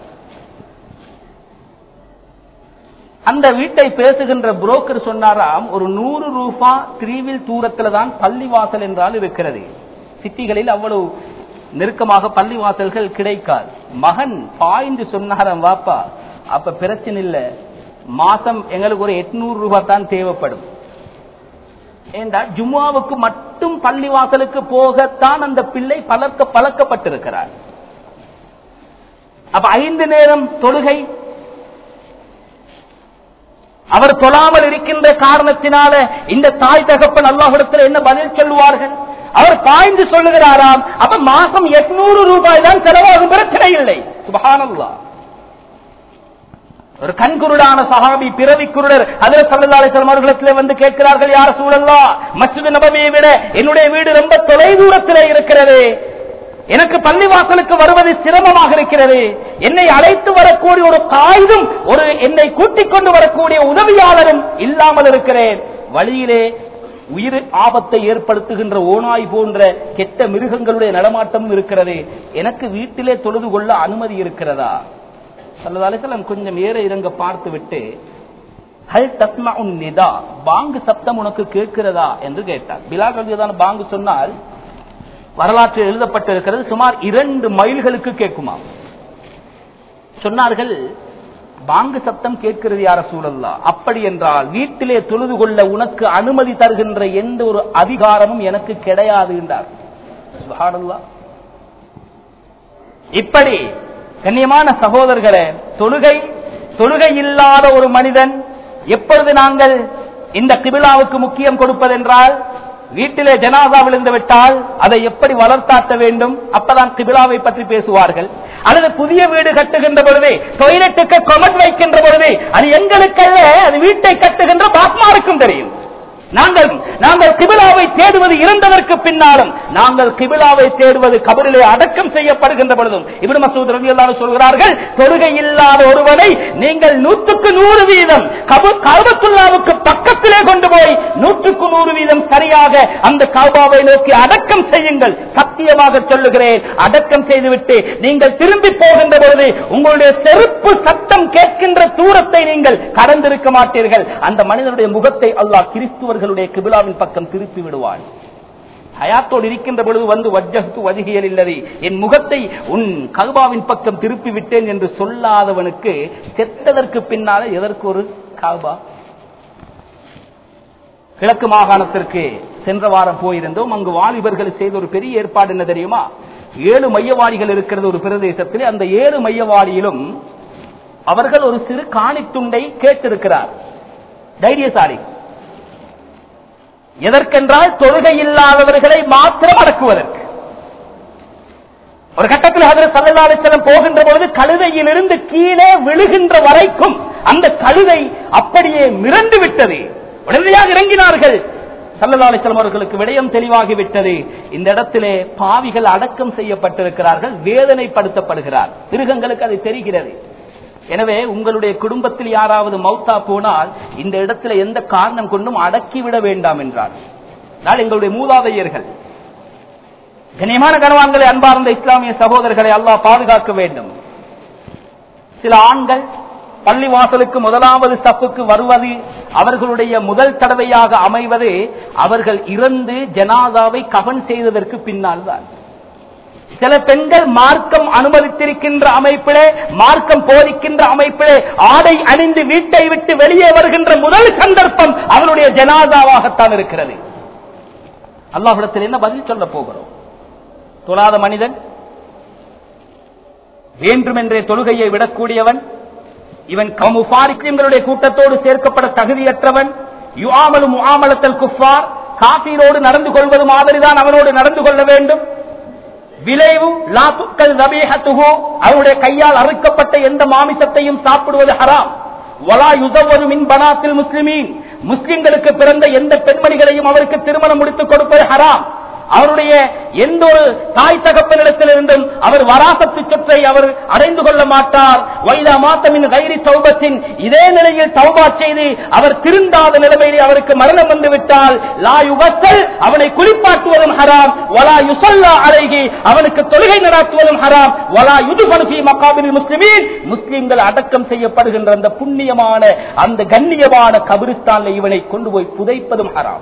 அந்த வீட்டை பேசுகின்ற புரோக்கர் சொன்னாராம், ஒரு நூறு ரூபா திரிவில் தூரத்தில் தான் பள்ளி வாசல் என்றால் இருக்கிறது. சிட்டிகளில் அவ்வளவு நெருக்கமாக பள்ளி வாசல்கள் கிடைக்காது. மகன் பாய்ந்து சொன்னாராம், வாப்பா அப்ப பிரச்சனை இல்ல, மாசம் எங்களுக்கு ஒரு எட்நூறு ரூபாய் தான் தேவைப்படும். ஏண்டா ஜும்மாவுக்கு மட்டும் பள்ளி வாசலுக்கு போகத்தான் அந்த பிள்ளை பழக்க பழக்கப்பட்டிருக்கிறார். அப்ப ஐந்து நேரம் தொழுகை அவர் தொழாமல் இருக்கின்ற காரணத்தினால இந்த தாய் தகப்பன் அல்லாஹ்விடத்தில் என்ன பதில் சொல்லுவார்கள்? அவர் பாய்ந்து சொல்லுகிறாராம், அப்ப மாசம் எட்நூறு ரூபாய் தான் செலவாகும், பிரச்சனை இல்லை. சுப்ஹானல்லாஹ். ஒரு கண்குருடான சஹாபி, பிறவி குருடர், ஹஜ்ரத் ஸல்லல்லாஹு அலைஹி வஸல்லம் அவர்களிடத்திலே வந்து கேட்கிறார்கள், யா ரசூலல்லாஹ், மஸ்ஜித் நபவியை விட என்னுடைய வீடு ரொம்ப தொலைதூரத்திலே இருக்கிறது, எனக்கு பள்ளிவாசலுக்கு வருவது சிரமமாக இருக்கிறது, என்னை அழைத்து வரக்கூடிய ஒரு காய்தும் ஒரு என்னை கூட்டிக் கொண்டு வரக்கூடிய உதவியாளரும் இல்லாமல் இருக்கிறேன், வழியிலே உயிர் ஆபத்தை ஏற்படுத்துகின்ற ஓநாய் போன்ற கெட்ட மிருகங்களுடைய நடமாட்டமும் இருக்கிறது, எனக்கு வீட்டிலே தொழுது கொள்ள அனுமதி இருக்கிறதா? ஸல்லல்லாஹு அலைஹி வஸல்லம் கொஞ்சம் ஏற இறங்க பார்த்து விட்டு, ஹல் தஸ்மஉன் நிதா, பாங்கு சப்தம் உனக்கு கேட்கிறதா என்று கேட்டார். பிலால் ரலியல்லாஹு அன்ஹு பாங்கு சொன்னால் வரலாற்றில் எழுதப்பட்டிருக்கிறது, சுமார் இரண்டு மைல்களுக்கு கேட்குமா. சொன்னார்கள், பாங்கு சத்தம் கேட்கிறது யா ரசூலல்லாஹ், அப்படி என்றால் வீட்டிலே தொழுது கொள்ள உனக்கு அனுமதி தருகின்ற எந்த ஒரு அதிகாரமும் எனக்கு கிடையாது என்றார். சுப்ஹானல்லாஹ். இப்படி கண்ணியமான சகோதரர்களே, தொழுகை தொழுகை இல்லாத ஒரு மனிதன் எப்பொழுது நாங்கள் இந்த கிபிலாவுக்கு முக்கியம் கொடுப்பதென்றால், வீட்டிலே ஜனாசா விழுந்து விட்டால் அதை எப்படி வளர்த்தாட்ட வேண்டும், அப்பதான் கிபிலாவை பற்றி பேசுவார்கள். அல்லது புதிய வீடு கட்டுகின்ற பொழுது, டொய்லெட்டுக்கு கொமெண்ட் வைக்கின்ற பொழுது, அது எங்களுக்கல்ல, அது வீட்டை கட்டுகின்ற பாத்மாருக்கும் தெரியும். நாங்கள் நாங்கள் கிபிலாவை தேடுவது இறந்ததற்கு பின்னாலும், நாங்கள் கிபிலாவை தேடுவது கபரிலே அடக்கம் செய்யப்படுகின்ற பொழுதும். இப்னு மஸ்ஊத் ரலியல்லாஹு அன்ஹு சொல்கிறார்கள், தொழுகை இல்லாத ஒருவனை நீங்கள் நூற்றுக்கு நூறு வீதம் கஅபத்துல்லாஹ்வுக்கு பக்கத்திலே கொண்டு போய் நூற்றுக்கு நூறு வீதம் சரியாக அந்த கஅபாவை நோக்கி அடக்கம் செய்யுங்கள். சத்தியமாக சொல்லுகிறேன், அடக்கம் செய்துவிட்டு நீங்கள் திரும்பி போகின்ற பொழுது உங்களுடைய செருப்பு சத்தம் கேட்கின்ற தூரத்தை நீங்கள் கடந்திருக்க மாட்டீர்கள். அந்த மனிதனுடைய முகத்தை அல்லாஹ் கிறிஸ்துவர்களுடைய கிபிலாவின் பக்கம் திருப்பி விடுவான். ஹயாத்தோடு இருக்கின்ற பொழுது வந்து வஜ்ஜஹ்து வஜ்ஹியல் இல்லதி, என் முகத்தை உன் கஅபாவின் பக்கம் திருப்பி விட்டேன் என்று சொல்லாதவனுக்கு செத்ததற்கு பின்னால எதற்கு ஒரு கஅபா? கிழக்கு மாகாணத்திற்கு சென்ற வாரம் போயிருந்தோம். அங்கு வாலிபர்கள் செய்த ஒரு பெரிய ஏற்பாடு என்ன தெரியுமா? ஏழு மையவாடிகள் இருக்கிறது ஒரு பிரதேசத்தில். அந்த ஏழு மையவாடியிலும் அவர்கள் ஒரு சிறு காணித்துண்டை கேட்டிருக்கிறார். தைரியசாலி. எதற்கென்றால் தொழுகை இல்லாதவர்களை மாத்திரம் அடக்குவதற்கு. ஒரு கட்டத்தில் ஹஜ்ரத் ஸல்லல்லாஹு அலைஹி வஸல்லம் போகின்ற பொழுது கழுதையிலிருந்து கீழே விழுகின்ற வரைக்கும் அந்த கழுதை அப்படியே மிரண்டு விட்டது. உடனடியாக இறங்கினார்கள். ஸல்லல்லாஹு அலைஹி வஸல்லம் அவர்களுக்கு விடயம் தெளிவாகிவிட்டது. இந்த இடத்திலே பாவிகள் அடக்கம் செய்யப்பட்டிருக்கிறார்கள், வேதனைப்படுத்தப்படுகிறார். மிருகங்களுக்கு அது தெரிகிறது. எனவே உங்களுடைய குடும்பத்தில் யாராவது மௌத்தா போனால் இந்த இடத்துல எந்த காரணம் கொண்டும் அடக்கிவிட வேண்டாம் என்றார். எங்களுடைய மூதாதையர்கள், கண்ணியமான கனவான்களை, அன்பார்ந்த இஸ்லாமிய சகோதரர்களை அல்லாஹ் பாதுகாக்க வேண்டும். சில ஆண்கள் பள்ளி வாசலுக்கு முதலாவது சப்புக்கு வருவது அவர்களுடைய முதல் தடவையாக அமைவது அவர்கள் இறந்து ஜனாதாவை கஃன் செய்ததற்கு பின்னால் தான். சில பெண்கள் மார்க்கம் அனுமதித்திருக்கின்ற அமைப்பிலே, மார்க்கம் போதிக்கின்ற அமைப்பிலே ஆடை அணிந்து வீட்டை விட்டு வெளியே வருகின்ற முதல் சந்தர்ப்பம் அவருடைய ஜனாதாவாகத்தான் இருக்கிறது. அல்லாஹ்விடத்தில் என்ன பதில் சொல்ல போகிறோம்? தொழாத மனிதன், வேண்டுமென்றே தொழுகையை விடக்கூடியவன், இவன் கமுஃபாரிகளுடைய கூட்டத்தோடு சேர்க்கப்பட தகுதியற்றவன், யுஆமலு முஆமலத்தல் குஃபார், காஃபிரோடு நடந்து கொள்வது மாதிரிதான் அவனோடு நடந்து கொள்ள வேண்டும். விளைவு லாத்துக்கல் தபீஹத்துஹு, அவருடைய கையால் அறுக்கப்பட்ட எந்த மாமிசத்தையும் சாப்பிடுவது ஹராம். வலா யுஸவ்வது மின் பனாத்தில் முஸ்லிமீன், முஸ்லிம்களுக்கு பிறந்த எந்த பெண்மணிகளையும் அவருக்கு திருமணம் முடித்துக் கொடுப்பது ஹராம். அவருடைய எந்த ஒரு தாய் தகப்பனிடத்திலிருந்தும் அவர் வராசத்து சொத்தை அவர் அடைந்து கொள்ள மாட்டார். வைதா மாத்தமின் கைரி தௌபத்தின், இதே நிலையில் தௌபா செய்து அவர் திருந்தாத நிலைமையிலே அவருக்கு மரணம் வந்துவிட்டால் லா யுகத்தல், அவனை குளிப்பாட்டுவதும் ஹராம், வலா யுஸல்லா அலைஹி, அவனுக்கு தொழுகை நடாத்துவதும் ஹராம், வலா யுதுஃபனு ஃபீ மகாபிரில் முஸ்லிமீன், முஸ்லிம்கள் அடக்கம் செய்யப்படுகின்ற அந்த புண்ணியமான அந்த கண்ணியமான கபிரிஸ்தானில் இவனை கொண்டு போய் புதைப்பதும் ஹராம்.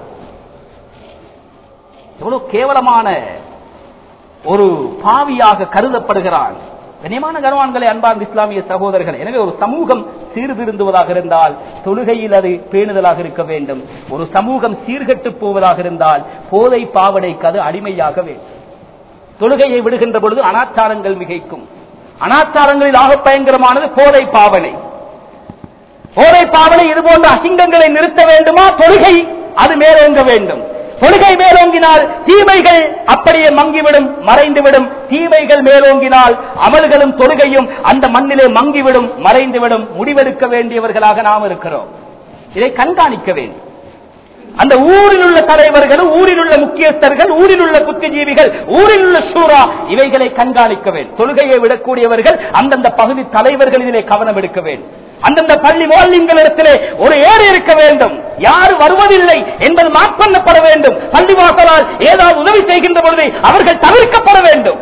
எவ்வளவு கேவலமான ஒரு பாவியாக கருதப்படுகிறான். கண்ணியமான கனவான்களை, அன்பார்ந்த இஸ்லாமிய சகோதரர்கள், எனவே ஒரு சமூகம் சீர்திருந்துவதாக இருந்தால் தொழுகையில் அது பேணுதலாக இருக்க வேண்டும். ஒரு சமூகம் சீர்கெட்டு போவதாக இருந்தால் போதை பாவனைக்கு அது அடிமையாக வேண்டும். தொழுகையை விடுகின்ற பொழுது அனாச்சாரங்கள் மிகைக்கும். அனாச்சாரங்களில் ஆக பயங்கரமானது போதை பாவனை. போதை பாவனை இது போன்ற அசிங்கங்களை நிறுத்த வேண்டுமா? தொழுகை அது மேலோங்க வேண்டும். தொழுகை மேலோங்கினால் தீமைகள் அப்படியே மங்கிவிடும், மறைந்துவிடும். தீமைகள் மேலோங்கினால் அமல்களும் தொழுகையும் அந்த மண்ணிலே மங்கிவிடும், மறைந்துவிடும். முடிவெடுக்க வேண்டியவர்களாக நாம் இருக்கிறோம். இதை கண்காணிக்க வேண்டும். அந்த ஊரில் உள்ள தலைவர்கள், ஊரில் உள்ள முக்கியஸ்தர்கள், ஊரில் உள்ள புத்திஜீவிகள், ஊரில் உள்ள ஷூரா இவைகளை கண்காணிக்க வேண்டும். தொழுகையை விடக்கூடியவர்கள் அந்தந்த பகுதி தலைவர்கள் இதிலே கவனம் எடுக்க வேண்டும். அந்தந்த பள்ளி முஅல்லிம்களிடத்திலே ஒரு ஏறு இருக்க வேண்டும். யார் வருவதில்லை என்பது மார்க் பண்ணப்பட வேண்டும். பள்ளி வாசலால் ஏதாவது உதவி செய்கின்ற பொழுது அவர்கள் தவிர்க்கப்பட வேண்டும்.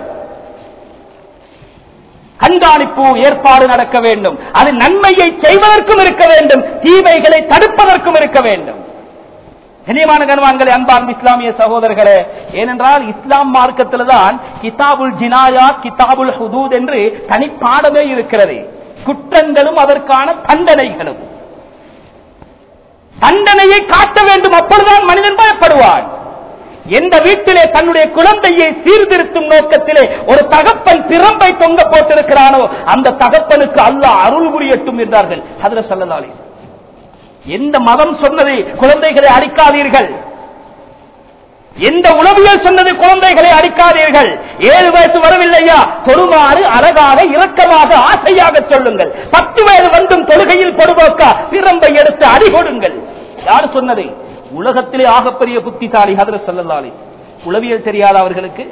கண்காணிப்பு ஏற்பாடு நடக்க வேண்டும். அது நன்மையை செய்வதற்கும் இருக்க வேண்டும், தீமைகளை தடுப்பதற்கும் இருக்க வேண்டும். கண்ணியமான கண்வான்களே, அன்பார்ந்த இஸ்லாமிய சகோதரர்களே, ஏனென்றால் இஸ்லாம் மார்க்கத்தில் தான் கிதாபுல் ஜினாயா, கிதாபுல் ஹுதூத் என்று தனிப்பாடமே இருக்கிறது. குற்றங்களும் அதற்கான தண்டனைகளும். தண்டனையை காட்ட வேண்டும், அப்பொழுதுதான் மனிதன் பயப்படுவான். எந்த வீட்டிலே தன்னுடைய குழந்தையை சீர்திருத்தும் நோக்கத்திலே ஒரு தகப்பன் திறம்பை தொங்க போட்டிருக்கிறானோ அந்த தகப்பனுக்கு அல்லாஹ் அருள் புரியட்டும் என்றார்கள் ஹஜ்ரத் ஸல்லல்லாஹு அலைஹி வஸல்லம். எந்த மதம் சொன்னது குழந்தைகளை அடிக்காதீர்கள்? எந்த உளவியல் சொன்னது குழந்தைகளை அடிக்காதீர்கள்? ஏழு வயசு வரவில்லையா, தொழுமாறு அழகாக இரக்கமாக ஆசையாக சொல்லுங்கள். பத்து வயது வந்தும் தொழுகையில் பொடுபோக்கா திறம்பை எடுத்து அடி கொடுங்கள். யார் சொன்னது? உலகத்திலே ஆகப்பெரிய புத்திசாலி ஹஜ்ரத் ஸல்லல்லாஹு அலைஹி வஸல்லம். உளவியல் தெரியாத அவர்களுக்கு?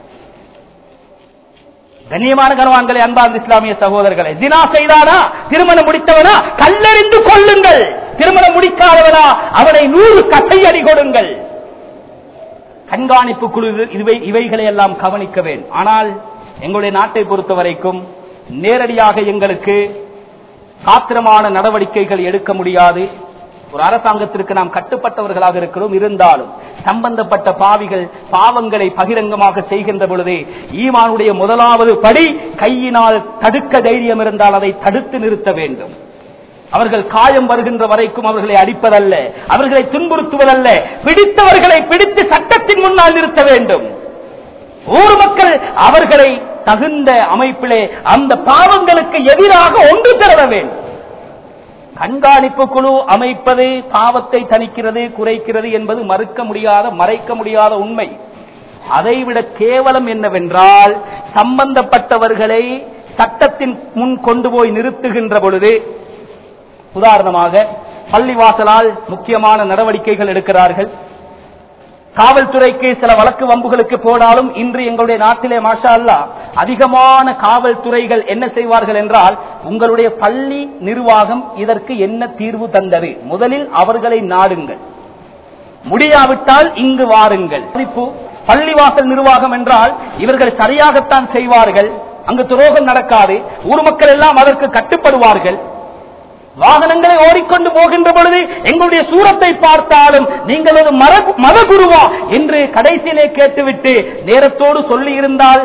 கண்ணியமான கனவான்களே, அன்பார்ந்த இஸ்லாமிய சகோதரர்களே, ஜினா செய்தானா, திருமணம் முடித்தவனா கல்லெறிந்து கொள்ளுங்கள். திருமணம் முடிக்காதவனா அவனை நூறு கட்டையடி கொடுங்கள். கண்காணிப்பு குழு இவை இவைகளை எல்லாம் கவனிக்க வேண்டும். ஆனால் எங்களுடைய நாட்டை பொறுத்த வரைக்கும் நேரடியாக எங்களுக்கு சாத்திரமான நடவடிக்கைகள் எடுக்க முடியாது. ஒரு அரசாங்கத்திற்கு நாம் கட்டுப்பட்டவர்களாக இருக்கிறோம். இருந்தாலும் சம்பந்தப்பட்ட பாவிகள் பாவங்களை பகிரங்கமாக செய்கின்ற பொழுதே ஈமானுடைய முதலாவது படி கையினால் தடுக்க தைரியம் இருந்தால் அதை தடுத்து நிறுத்த வேண்டும். அவர்கள் காயம் வருகின்ற வரைக்கும் அவர்களை அடிப்பதல்ல, அவர்களை துன்புறுத்துவதல்ல, பிடித்தவர்களை பிடித்து சட்டத்தின் முன்னால் நிறுத்த வேண்டும். ஊர் மக்கள் அவர்களை தகுந்த அமைப்பிலே அந்த பாவங்களுக்கு எதிராக ஒன்று திரள வேண்டும். கண்காணிப்பு குழு அமைப்பது பாவத்தை தணிக்கிறது, குறைக்கிறது என்பது மறுக்க முடியாத, மறைக்க முடியாத உண்மை. அதைவிட கேவலம் என்னவென்றால் சம்பந்தப்பட்டவர்களை சட்டத்தின் முன் கொண்டு போய் நிறுத்துகின்ற பொழுது, உதாரணமாக பள்ளிவாசலால் முக்கியமான நடவடிக்கைகள் எடுக்கிறார்கள். காவல்துறைக்கு சில வழக்கு வம்புகளுக்கு போனாலும் இன்று எங்களுடைய நாட்டிலே மாஷா அல்லாஹ் அதிகமான காவல்துறைகள் என்ன செய்வார்கள் என்றால், உங்களுடைய பள்ளி நிர்வாகம் இதற்கு என்ன தீர்வு தந்தது, முதலில் அவர்களை நாடுங்கள், முடியாவிட்டால் இங்கு வாருங்கள். பள்ளிவாசல் நிர்வாகம் என்றால் இவர்கள் சரியாகத்தான் செய்வார்கள், அங்கு துரோகம் நடக்காது, ஊர் மக்கள் எல்லாம் அதற்கு கட்டுப்படுவார்கள். வாகனங்களை ஓடிக்கொண்டு போகின்ற பொழுது எங்களுடைய சூரத்தை பார்த்தாலும் நீங்கள் ஒரு மத குருவா என்று கடைசியிலே கேட்டுவிட்டு நேரத்தோடு சொல்லி இருந்தால்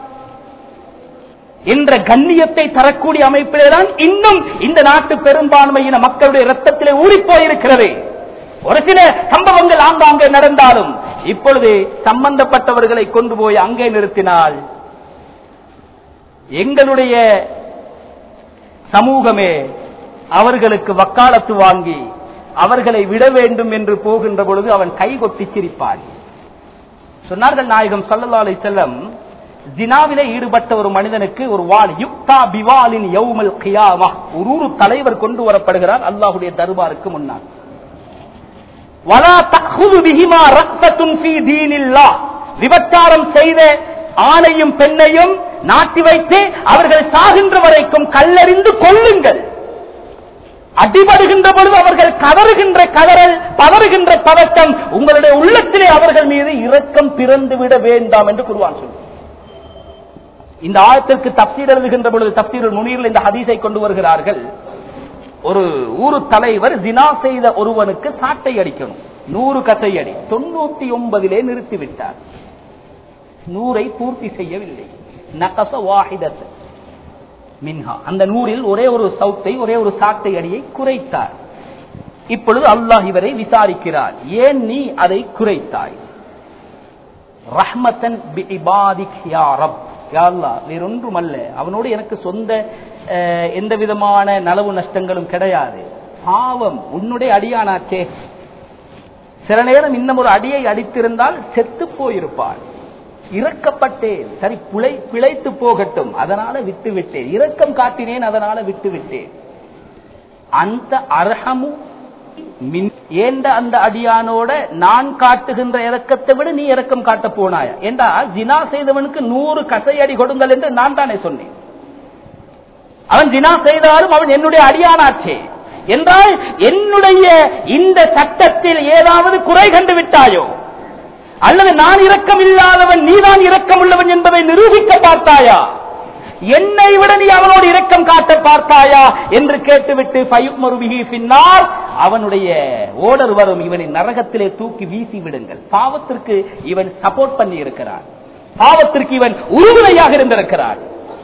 என்ற கண்ணியத்தை தரக்கூடிய அமைப்பிலேதான் இன்னும் இந்த நாட்டு பெரும்பான்மையின மக்களுடைய இரத்தத்திலே ஊறிப்போயிருக்கிறது. ஒரு சில சம்பவங்கள் ஆங்காங்கே நடந்தாலும் இப்பொழுது சம்பந்தப்பட்டவர்களை கொண்டு போய் அங்கே நிறுத்தினால் எங்களுடைய சமூகமே அவர்களுக்கு வக்காலத்து வாங்கி அவர்களை விட வேண்டும் என்று போகின்ற பொழுது அவன் கைகொட்டி சிரிப்பான். சொன்னார்கள் நாயகம் ஸல்லல்லாஹு அலைஹி வஸல்லம், ஜினாவிலே ஈடுபட்ட ஒரு மனிதனுக்கு ஒரு வாள், யுக்தா பிவாலின் யௌமல் கியாமஹ், ஒரு ஊரு தலைவர் கொண்டு வரப்படுகிறார் அல்லாஹ்வுடைய தர்பாருக்கு முன்னால். வலா தഖுது பிஹிமா ரக்ஸத்துன் ஃபீ தீனில்லாஹ், விபச்சாரம் செய்த ஆணையும் பெண்ணையும் நாட்டி வைத்து அவர்கள் சாகின்ற வரைக்கும் கல்லறிந்து கொள்ளுங்கள். அடிபடுகின்ற பொழுது அவர்கள் கதறுகின்ற கதறல், பதறுகின்ற பதட்டம் உங்களுடைய உள்ளத்திலே அவர்கள் மீது இரக்கம் பிறந்து விட வேண்டாம் என்று குர்ஆன் சொல்லுகிறது. இந்த ஆயத்திற்கு தஃசீர் எழுதுகின்ற பொழுது தஃசீருல் முனீரில் இந்த ஹதீஸை கொண்டு வருகிறார்கள். ஒரு ஊரு தலைவர் ஜினா செய்த ஒருவனுக்கு சாட்டை அடிக்கணும், நூறு கசையடி, தொண்ணூத்தி ஒன்பதிலே நிறுத்திவிட்டார். நூறை பூர்த்தி செய்யவில்லை. நகச வாஹிதத் மின்ஹா, அந்த நூறில் ஒரே ஒரு சவுத்தை, ஒரே ஒரு சாட்டை அடியை குறைத்தார். இப்பொழுது அல்லாஹ் இவரை விசாரிக்கிறார், ஏன் நீ அதை குறைத்தாய்? ரஹ்மத்தன் பிஇபாதிக் யா ரப், யா அல்லாஹ், வேறொன்றுமல்ல, அவனோடு எனக்கு சொந்த எந்த விதமான நலவு நஷ்டங்களும் கிடையாது. பாவம் உன்னுடைய அடியானாச்சே, சில நேரம் இன்னும் ஒரு அடியை அடித்திருந்தால் செத்து போயிருப்பார். இறக்கப்பட்டேன், சரி பிழை பிழைத்து போகட்டும், அதனால விட்டு விட்டேன். இரக்கம் காட்டினேன், அதனால விட்டு விட்டேன். அந்த அர்ஹமு மின், ஏண்ட அந்த அடியானோட நான் காட்டுகின்ற இரக்கத்தை விட நீ இரக்கம் காட்ட போனாயா? ஏண்டா ஜினா செய்தவனுக்கு நூறு கசையடி கொடுங்கள் என்று நான் தானே சொன்னேன். அவன் ஜினா செய்தாலும் அவன் என்னுடைய அடியானாச்சே என்றால் என்னுடைய இந்த சட்டத்தில் ஏதாவது குறை கண்டு விட்டாயோ? அல்லது நான் இரக்கம் இல்லாதவன், நீதான் இரக்கம் உள்ளவன் என்பதை நிரூபிக்க பார்த்தாயா? என்னை விட நீ அவனோடு இரக்கம் காட்ட பார்த்தாயா என்று கேட்டுவிட்டு பின்னால் அவனுடைய ஓடர் வரும், இவனை நரகத்திலே தூக்கி வீசி விடுங்கள். பாவத்திற்கு இவன் சப்போர்ட் பண்ணி இருக்கிறான், பாவத்திற்கு இவன் உறுதுணையாக இருந்திருக்கிறான்.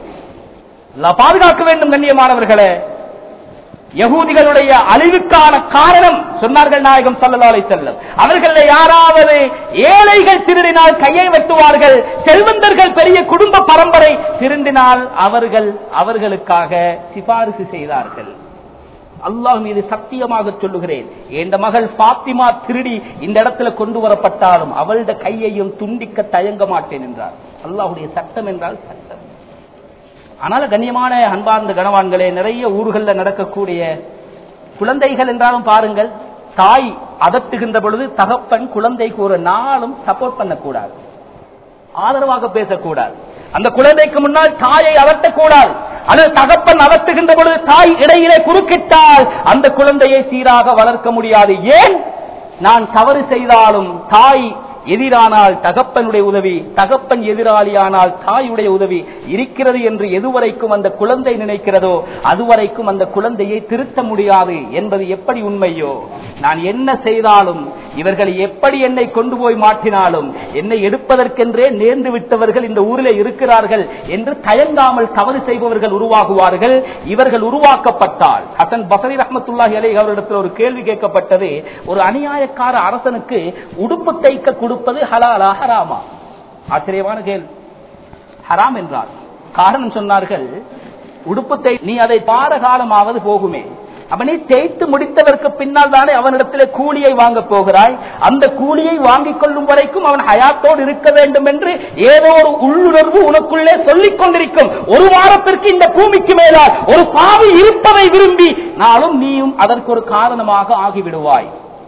பாதுகாக்க வேண்டும். கண்ணியமானவர்களே, யகூதிகளுடைய அழிவுக்கான காரணம் சொன்னார்கள் நாயகம் ஸல்லல்லாஹு அலைஹி வஸல்லம். அவர்களை யாராவது ஏழைகள் திருடினால் கையை வெட்டுவார்கள், செல்வந்தர்கள் பெரிய குடும்ப பரம்பரை திருடினால் அவர்கள் அவர்களுக்காக சிபாரிசு செய்தார்கள். அல்லாஹ் மீது சத்தியமாக சொல்லுகிறேன், என் மகள் பாத்திமா திருடி இந்த இடத்துல கொண்டு வரப்பட்டாலும் அவளுடைய கையையும் துண்டிக்க தயங்க மாட்டேன் என்றார். அல்லாஹ்வுடைய சட்டம் என்றால் சட்டம். ஆனால் கண்ணியமான அன்பார்ந்த கணவான்களே, நிறைய ஊர்களில் நடக்கக்கூடிய குழந்தைகள் என்றாலும் பாருங்கள், தாய் அதட்டுகின்ற பொழுது தகப்பன் குழந்தைக்கு ஒரு நாளும் சப்போர்ட் பண்ணக்கூடாது, ஆதரவாக பேசக்கூடாது. அந்த குழந்தைக்கு முன்னால் தாயை அதட்டக்கூடாது. அல்லது தகப்பன் அதட்டுகின்ற பொழுது தாய் இடையிலே குறுக்கிட்டால் அந்த குழந்தையை சீராக வளர்க்க முடியாது. ஏன்? நான் தவறு செய்தாலும் தாய் எதிரானால் தகப்பனுடைய உதவி, தகப்பன் எதிராளியானால் தாயுடைய உதவி இருக்கிறது என்று எதுவரைக்கும் அந்த குழந்தை நினைக்கிறதோ அதுவரைக்கும் அந்த குழந்தையை திருத்த முடியாது என்பது எப்படி உண்மையோ, நான் என்ன செய்தாலும் இவர்கள் எப்படி என்னை கொண்டு போய் மாற்றினாலும் என்னை எடுப்பதற்கென்றே நேர்ந்து விட்டவர்கள் இந்த ஊரிலே இருக்கிறார்கள் என்று தயங்காமல் தவறு செய்பவர்கள் உருவாகுவார்கள். இவர்கள் உருவாக்கப்பட்டால், ஹசன் பஸரி ரஹ்மத்துல்லாஹி அலைஹி அவரிடத்தில் ஒரு கேள்வி கேட்கப்பட்டது, ஒரு அநியாயக்கார அரசனுக்கு உடுப்பு தைக்க கொடுப்பது ஹலாலா ஹராமா? ஆச்சரியமான கேள்வி. ஹராம் என்றார். காரணம் சொன்னார்கள், உடுப்பு தை நீ அதை பார காலமாவது போகுமே, அவனை தேய்த்து முடித்ததற்கு பின்னால் தானே அவனிடத்திலே கூலியை வாங்க போகிறாய். அந்த கூலியை வாங்கிக் கொள்ளும் வரைக்கும் அவன் ஹயாத்தோடு இருக்க வேண்டும் என்று ஏதோ ஒரு உள்ளுணர்வு உனக்குள்ளே சொல்லிக் கொண்டிருக்கும். ஒரு வாரத்திற்கு இந்த பூமிக்கு மேலால் ஒரு பாவி இருப்பதை விரும்பி நாளும் நீயும் அதற்கு ஒரு காரணமாக ஆகிவிடுவாய்.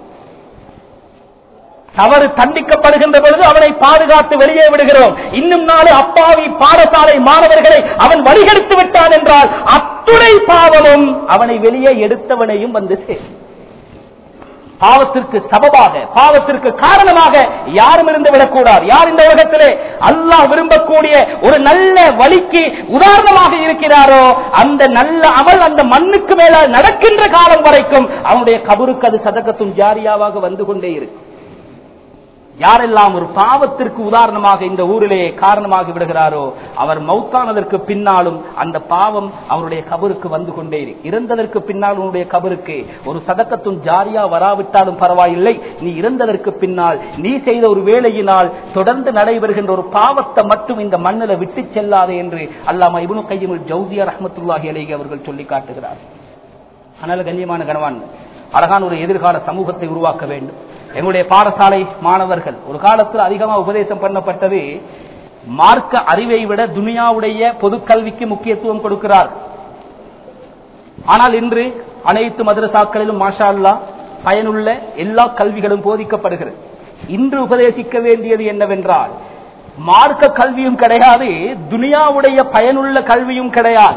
தவறு தண்டிக்கப்படுகின்ற பொழுது அவனை பாதுகாத்து வெளியே விடுகிறோம். இன்னும் நாலு அப்பாவி பாடசாலை மாணவர்களை அவன் வழிகெடுத்து விட்டான் என்றால் அத்துணை பாவமும் அவனை வெளியே எடுத்தவனையும் வந்து சேரும். பாவத்திற்கு சபபாக, பாவத்திற்கு காரணமாக யாரும் இருந்து விடக்கூடாது. யார் இந்த உலகத்திலே அல்லாஹ் விரும்பக்கூடிய ஒரு நல்ல வழிக்கு உதாரணமாக இருக்கிறாரோ அந்த நல்ல அமல் அந்த மண்ணுக்கு மேலால் நடக்கின்ற காலம் வரைக்கும் அவனுடைய கபருக்கு அது சதகத்தும் ஜாரியாவாக வந்து கொண்டே இருக்கும். யாரெல்லாம் ஒரு பாவத்திற்கு உதாரணமாக இந்த ஊரிலே காரணமாகி விடுகிறாரோ அவர் மௌத்தானதற்கு பின்னாலும் அந்த பாவம் அவருடைய கபருக்கு வந்து கொண்டே இருக்கு. இறந்ததற்கு பின்னால் உன்னுடைய கபருக்கு ஒரு சதக்கத்தும் ஜாரியா வராவிட்டாலும் பரவாயில்லை, நீ இறந்ததற்கு பின்னால் நீ செய்த ஒரு வேலையினால் தொடர்ந்து நடைபெறுகின்ற ஒரு பாவத்தை மட்டும் இந்த மண்ணில விட்டு செல்லாதே என்று அல்லாமா இப்னு கையிம் ஜௌசியா ரஹ்மத்துல்லாஹி அலைஹி அவர்கள் சொல்லி காட்டுகிறார். ஆனால் கண்ணியமான கணவான், அழகான ஒரு எதிர்கால சமூகத்தை உருவாக்க வேண்டும். எங்களுடைய பாடசாலை மாணவர்கள் ஒரு காலத்தில் அதிகமாக உபதேசம் பண்ணப்பட்டது மார்க்க அறிவை விட துனியாவுடைய பொது கல்விக்கு முக்கியத்துவம் கொடுக்கிறார். ஆனால் இன்று அனைத்து மதரசாக்களிலும் மாஷா அல்லாஹ் பயனுள்ள எல்லா கல்விகளும் போதிக்கப்படுகிறது. இன்று உபதேசிக்க வேண்டியது என்னவென்றால் மார்க்க கல்வியும் கிடையாது, துனியாவுடைய பயனுள்ள கல்வியும் கிடையாது.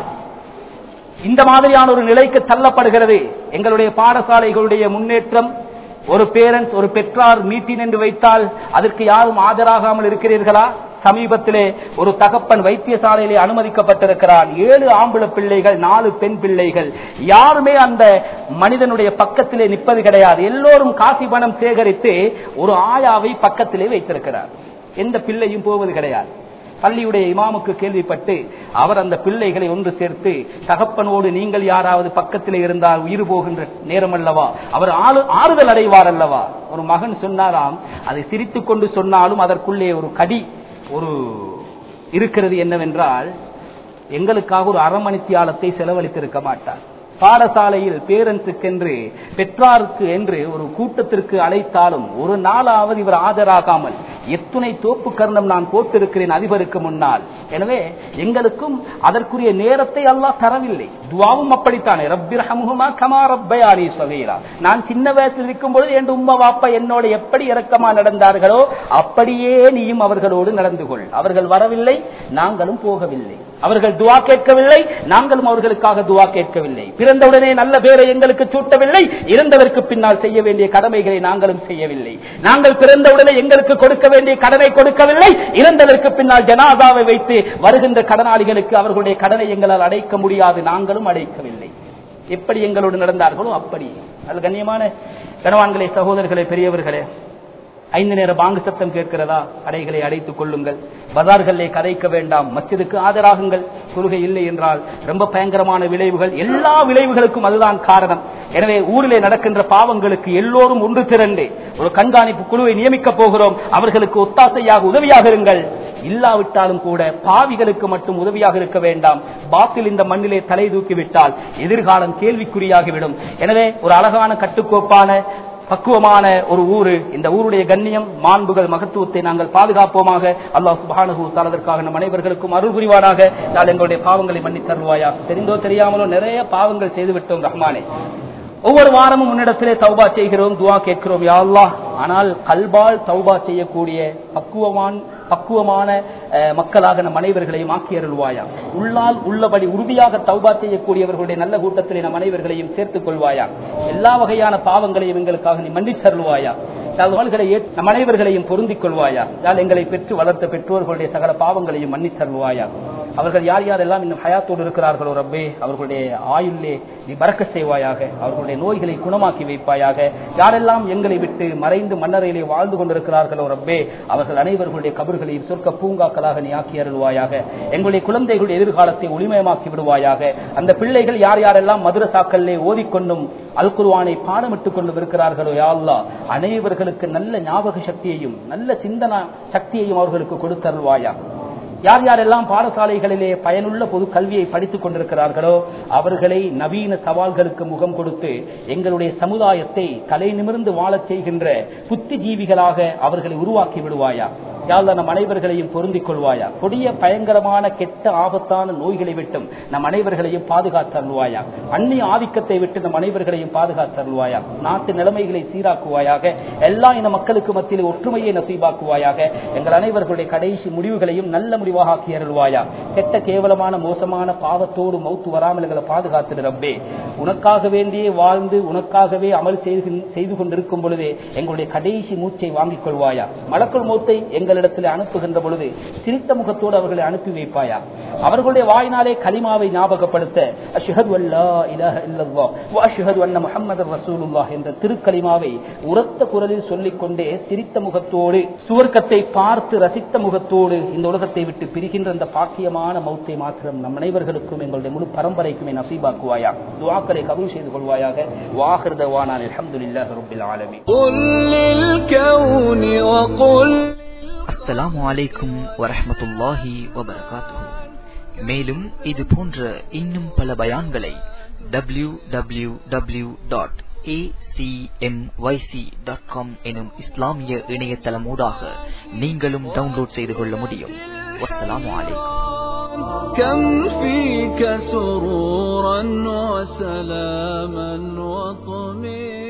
இந்த மாதிரியான ஒரு நிலைக்கு தள்ளப்படுகிறது எங்களுடைய பாடசாலைகளுடைய முன்னேற்றம். ஒரு பேரண்ட்ஸ் ஒரு பெற்றார் மீட்டிங் என்று வைத்தால் அதற்கு யாரும் ஆஜராகாமல் இருக்கிறீர்களா? சமீபத்திலே ஒரு தகப்பன் வைத்தியசாலையிலே அனுமதிக்கப்பட்டிருக்கிறார். ஏழு ஆம்பளை பிள்ளைகள், நாலு பெண் பிள்ளைகள். யாருமே அந்த மனிதனுடைய பக்கத்திலே நிற்பது கிடையாது. எல்லோரும் காசி பணம் சேகரித்து ஒரு ஆயாவை பக்கத்திலே வைத்திருக்கிறார். எந்த பிள்ளையும் போவது கிடையாது. பள்ளியுடைய இமாமுக்கு கேள்விப்பட்டு அவர் அந்த பிள்ளைகளை ஒன்று சேர்த்து, தகப்பனோடு நீங்கள் யாராவது பக்கத்தில் இருந்தால் உயிர் போகின்ற நேரம் அல்லவா, அவர் ஆறுதல் அடைவார் அல்லவா. ஒரு மகன் சொன்னாராம், அதை சிரித்துக் கொண்டு சொன்னாலும் அதற்குள்ளே ஒரு கடி ஒரு இருக்கிறது. என்னவென்றால், எங்களுக்காக ஒரு அரை மணி தியாலத்தை செலவழித்திருக்க மாட்டார். பாடசாலையில் பேரண்ட்ஸுக்கென்று பெற்றாருக்கு என்று ஒரு கூட்டத்திற்கு அழைத்தாலும் ஒரு நாளாவது இவர் ஆஜராகாமல் எத்துணை தோப்பு கர்ணம் நான் போட்டிருக்கிறேன் அதிபருக்கு முன்னால். எனவே எங்களுக்கும் அதற்குரிய நேரத்தை அல்லாஹ் தரவில்லை. துவாவும் அப்படித்தானே, ரப்பிர்ஹம்ஹுமா கமா ரப்பயானி ஸகீரா. நான் சின்ன வயசில் இருக்கும் பொழுது என் உம்மா வாப்பா என்னோட எப்படி இரக்கமா நடந்தார்களோ அப்படியே நீயும் அவர்களோடு நடந்து கொள். அவர்கள் வரவில்லை, நாங்களும் போகவில்லை. அவர்கள் துவா கேட்கவில்லை, நாங்களும் அவர்களுக்காக துவா கேட்கவில்லை. பிறந்தவுடனே நல்ல பேரை எங்களுக்கு சூட்டவில்லை, இறந்ததற்கு பின்னால் செய்ய வேண்டிய கடமைகளை நாங்களும் செய்யவில்லை. நாங்கள் பிறந்தவுடனே எங்களுக்கு கொடுக்க வேண்டிய கடனை கொடுக்கவில்லை, இறந்ததற்கு பின்னால் ஜனாதாவை வைத்து வருகின்ற கடனாளிகளுக்கு அவர்களுடைய கடனை எங்களால் அடைக்க முடியாது, நாங்களும் அடைக்கவில்லை. எப்படி எங்களோடு நடந்தார்களோ அப்படி. அது கண்ணியமான கணவான்களே, சகோதரர்களே, பெரியவர்களே, ஐந்து நேர பாங்கு சத்தம் கேட்கிறதா, கடைகளை அடைத்துக் கொள்ளுங்கள். பஜார்களிலே கதைக்க வேண்டாம், மஸ்ஜிதுக்கு ஆஜராகுங்கள். தொழுகை இல்லை என்றால் ரொம்ப பயங்கரமான விளைவுகள், எல்லா விளைவுகளுக்கும் அதுதான் காரணம். எனவே ஊரிலே நடக்கின்ற பாவங்களுக்கு எல்லோரும் ஒன்று திரண்டு ஒரு கண்காணிப்பு குழுவை நியமிக்க போகிறோம். அவர்களுக்கு ஒத்தாசையாக உதவியாக இருங்கள். இல்லாவிட்டாலும் கூட பாவிகளுக்கு மட்டும் உதவியாக இருக்க வேண்டாம். பாத்தில் இந்த மண்ணிலே தலை தூக்கிவிட்டால் எதிர்காலம் கேள்விக்குறியாகிவிடும். எனவே ஒரு அழகான கட்டுக்கோப்பான பக்குவமான ஒரு ஊரு, இந்த ஊருடைய கண்ணியம், மாண்புகள், மகத்துவத்தை நாங்கள் பாதுகாப்போமாக. அல்லாஹ் சுப்ஹானஹு வ தஆலா அதற்காக நம் அனைவர்களுக்கும் அருள் புரிவானாக. நாள் எங்களுடைய பாவங்களை மன்னித் தருவாயா. தெரிந்தோ தெரியாமலோ நிறைய பாவங்கள் செய்துவிட்டோம் ரஹ்மானே. ஒவ்வொரு வாரமும் முன்னிடத்திலே தௌபா செய்கிறோம், துவா கேட்கிறோம் யா அல்லாஹ். ஆனால் கல்பால் தௌபா செய்யக்கூடிய பக்குவமான பக்குவமான மக்களாக நம் அனைவர்களையும் ஆக்கி அருள்வாயா. உள்ளால் உள்ளபடி உறுதியாக தௌபா செய்யக்கூடியவர்களுடைய நல்ல கூட்டத்திலே நம் அனைவர்களையும் சேர்த்துக் கொள்வாயா. எல்லா வகையான பாவங்களையும் எங்களுக்காக நீ மன்னித்தருள்வாயா. நம் அனைவர்களையும் பொருந்திக் கொள்வாயா. யால் எங்களை பெற்று வளர்த்த பெற்றோர்களுடைய சகல பாவங்களையும் மன்னித்தருள்வாயா. அவர்கள் யார் யாரெல்லாம் இன்னும் ஹயாத்தோடு இருக்கிறார்களோ ரப்பே, அவர்களுடைய ஆயுள்ளே நீ பரக்கத் செய்வாயாக. அவர்களுடைய நோய்களை குணமாக்கி வைப்பாயாக. யாரெல்லாம் எங்களை விட்டு மறைந்து மன்னரையிலே வாழ்ந்து கொண்டிருக்கிறார்களோ ரப்பே, அவர்கள் அனைவர்களுடைய கபர்களையும் சொர்க்க பூங்காக்களாக நீ ஆக்கி அருள்வாயாக. எங்களுடைய குழந்தைகளுடைய எதிர்காலத்தை ஒளிமயமாக்கி விடுவாயாக. அந்த பிள்ளைகள் யார் யாரெல்லாம் மதுரசாக்களிலே ஓதிக்கொண்டும் அல் குர்ஆனை பாடமிட்டுக் கொண்டு இருக்கிறார்களோ யா அல்லாஹ், அனைவர்களுக்கு நல்ல ஞாபக சக்தியையும் நல்ல சிந்தனா சக்தியையும் அவர்களுக்கு கொடுத்தருள்வாயா. யார் யாரெல்லாம் பாடசாலைகளிலே பயனுள்ள பொது கல்வியை படித்துக் கொண்டிருக்கிறார்களோ அவர்களை நவீன சவால்களுக்கு முகம் கொடுத்து எங்களுடைய சமுதாயத்தை தலை நிமிர்ந்து வாழச் செய்கின்ற புத்திஜீவிகளாக அவர்களை உருவாக்கி விடுவாயா. யாழ்லா நம் அனைவர்களையும் பொருந்திக் கொள்வாயா. கொடிய பயங்கரமான கெட்ட ஆபத்தான நோய்களை விட்டும் நம் அனைவர்களையும் பாதுகாத்தருள்வாயா. அந்நிய ஆதிக்கத்தை விட்டு நம் அனைவர்களையும் பாதுகாத்தருள்வாயா. நாட்டு நிலைமைகளை சீராக்குவாயாக. எல்லா இன மக்களுக்கு மத்தியில் ஒற்றுமையை நசீபாக்குவாயாக. எங்கள் அனைவர்களுடைய கடைசி முடிவுகளையும் நல்ல முடிவாக ஆக்கி அருள்வாயா. கெட்ட கேவலமான மோசமான பாவத்தோடு மௌத்து வராமல் எங்களை பாதுகாத்து ரப்பே. உனக்காக வேண்டியே வாழ்ந்து உனக்காகவே அமல் செய்து கொண்டிருக்கும் பொழுதே எங்களுடைய கடைசி மூச்சை வாங்கிக் கொள்வாயா. மலக்குள் மௌத்தை எங்கள் இடத்தில் அனுப்புகின்ற பொழுது சிரித்த முகத்தோடு அவர்களை அனுப்பி வைப்பாயா. அவர்களுடைய வாயினாலே கலிமாவை ஞாபகப்படுத்த அஷ்ஹது அல்லா இலாஹ இல்லல்லாஹ் வ அஷ்ஹது அன்ன முஹம்மதர் ரசூலுல்லாஹ் என்ற திருக்கலிமாவை உரத்த குரலில் சொல்லிக் கொண்டே சிரித்த முகத்தோடு சுவர்க்கத்தை பார்த்து ரசித்த முகத்தோடு இந்த உலகத்தை விட்டு பிரிகின்ற அந்த பாக்கியமான மௌத்தை மாத்திரம் நம் அனைவர்களுக்கும் எங்களுடைய முழு பரம்பரைக்குமே நசீபாக்குவாயா. துஆக்களை கபூல் செய்து கொள்வாயாக. வாஹிர் தவானா அல்ஹம்துலில்லாஹி ரப்பில் ஆலமீன். குல் லில் கௌனி வ குல் அஸ்ஸலாமு அலைக்கும் வரஹ்மத்துல்லாஹி வபரகாத்துஹு. மேலும் இது போன்ற இன்னும் பல பயான்களை W W W dot A C M Y C dot com எனும் இஸ்லாமிய இணையதளம் ஊடாக நீங்களும் டவுன்லோட் செய்து கொள்ள முடியும். வஸ்ஸலாமு அலைக்கும். كم فيك سرورا وسلاما وطمئنا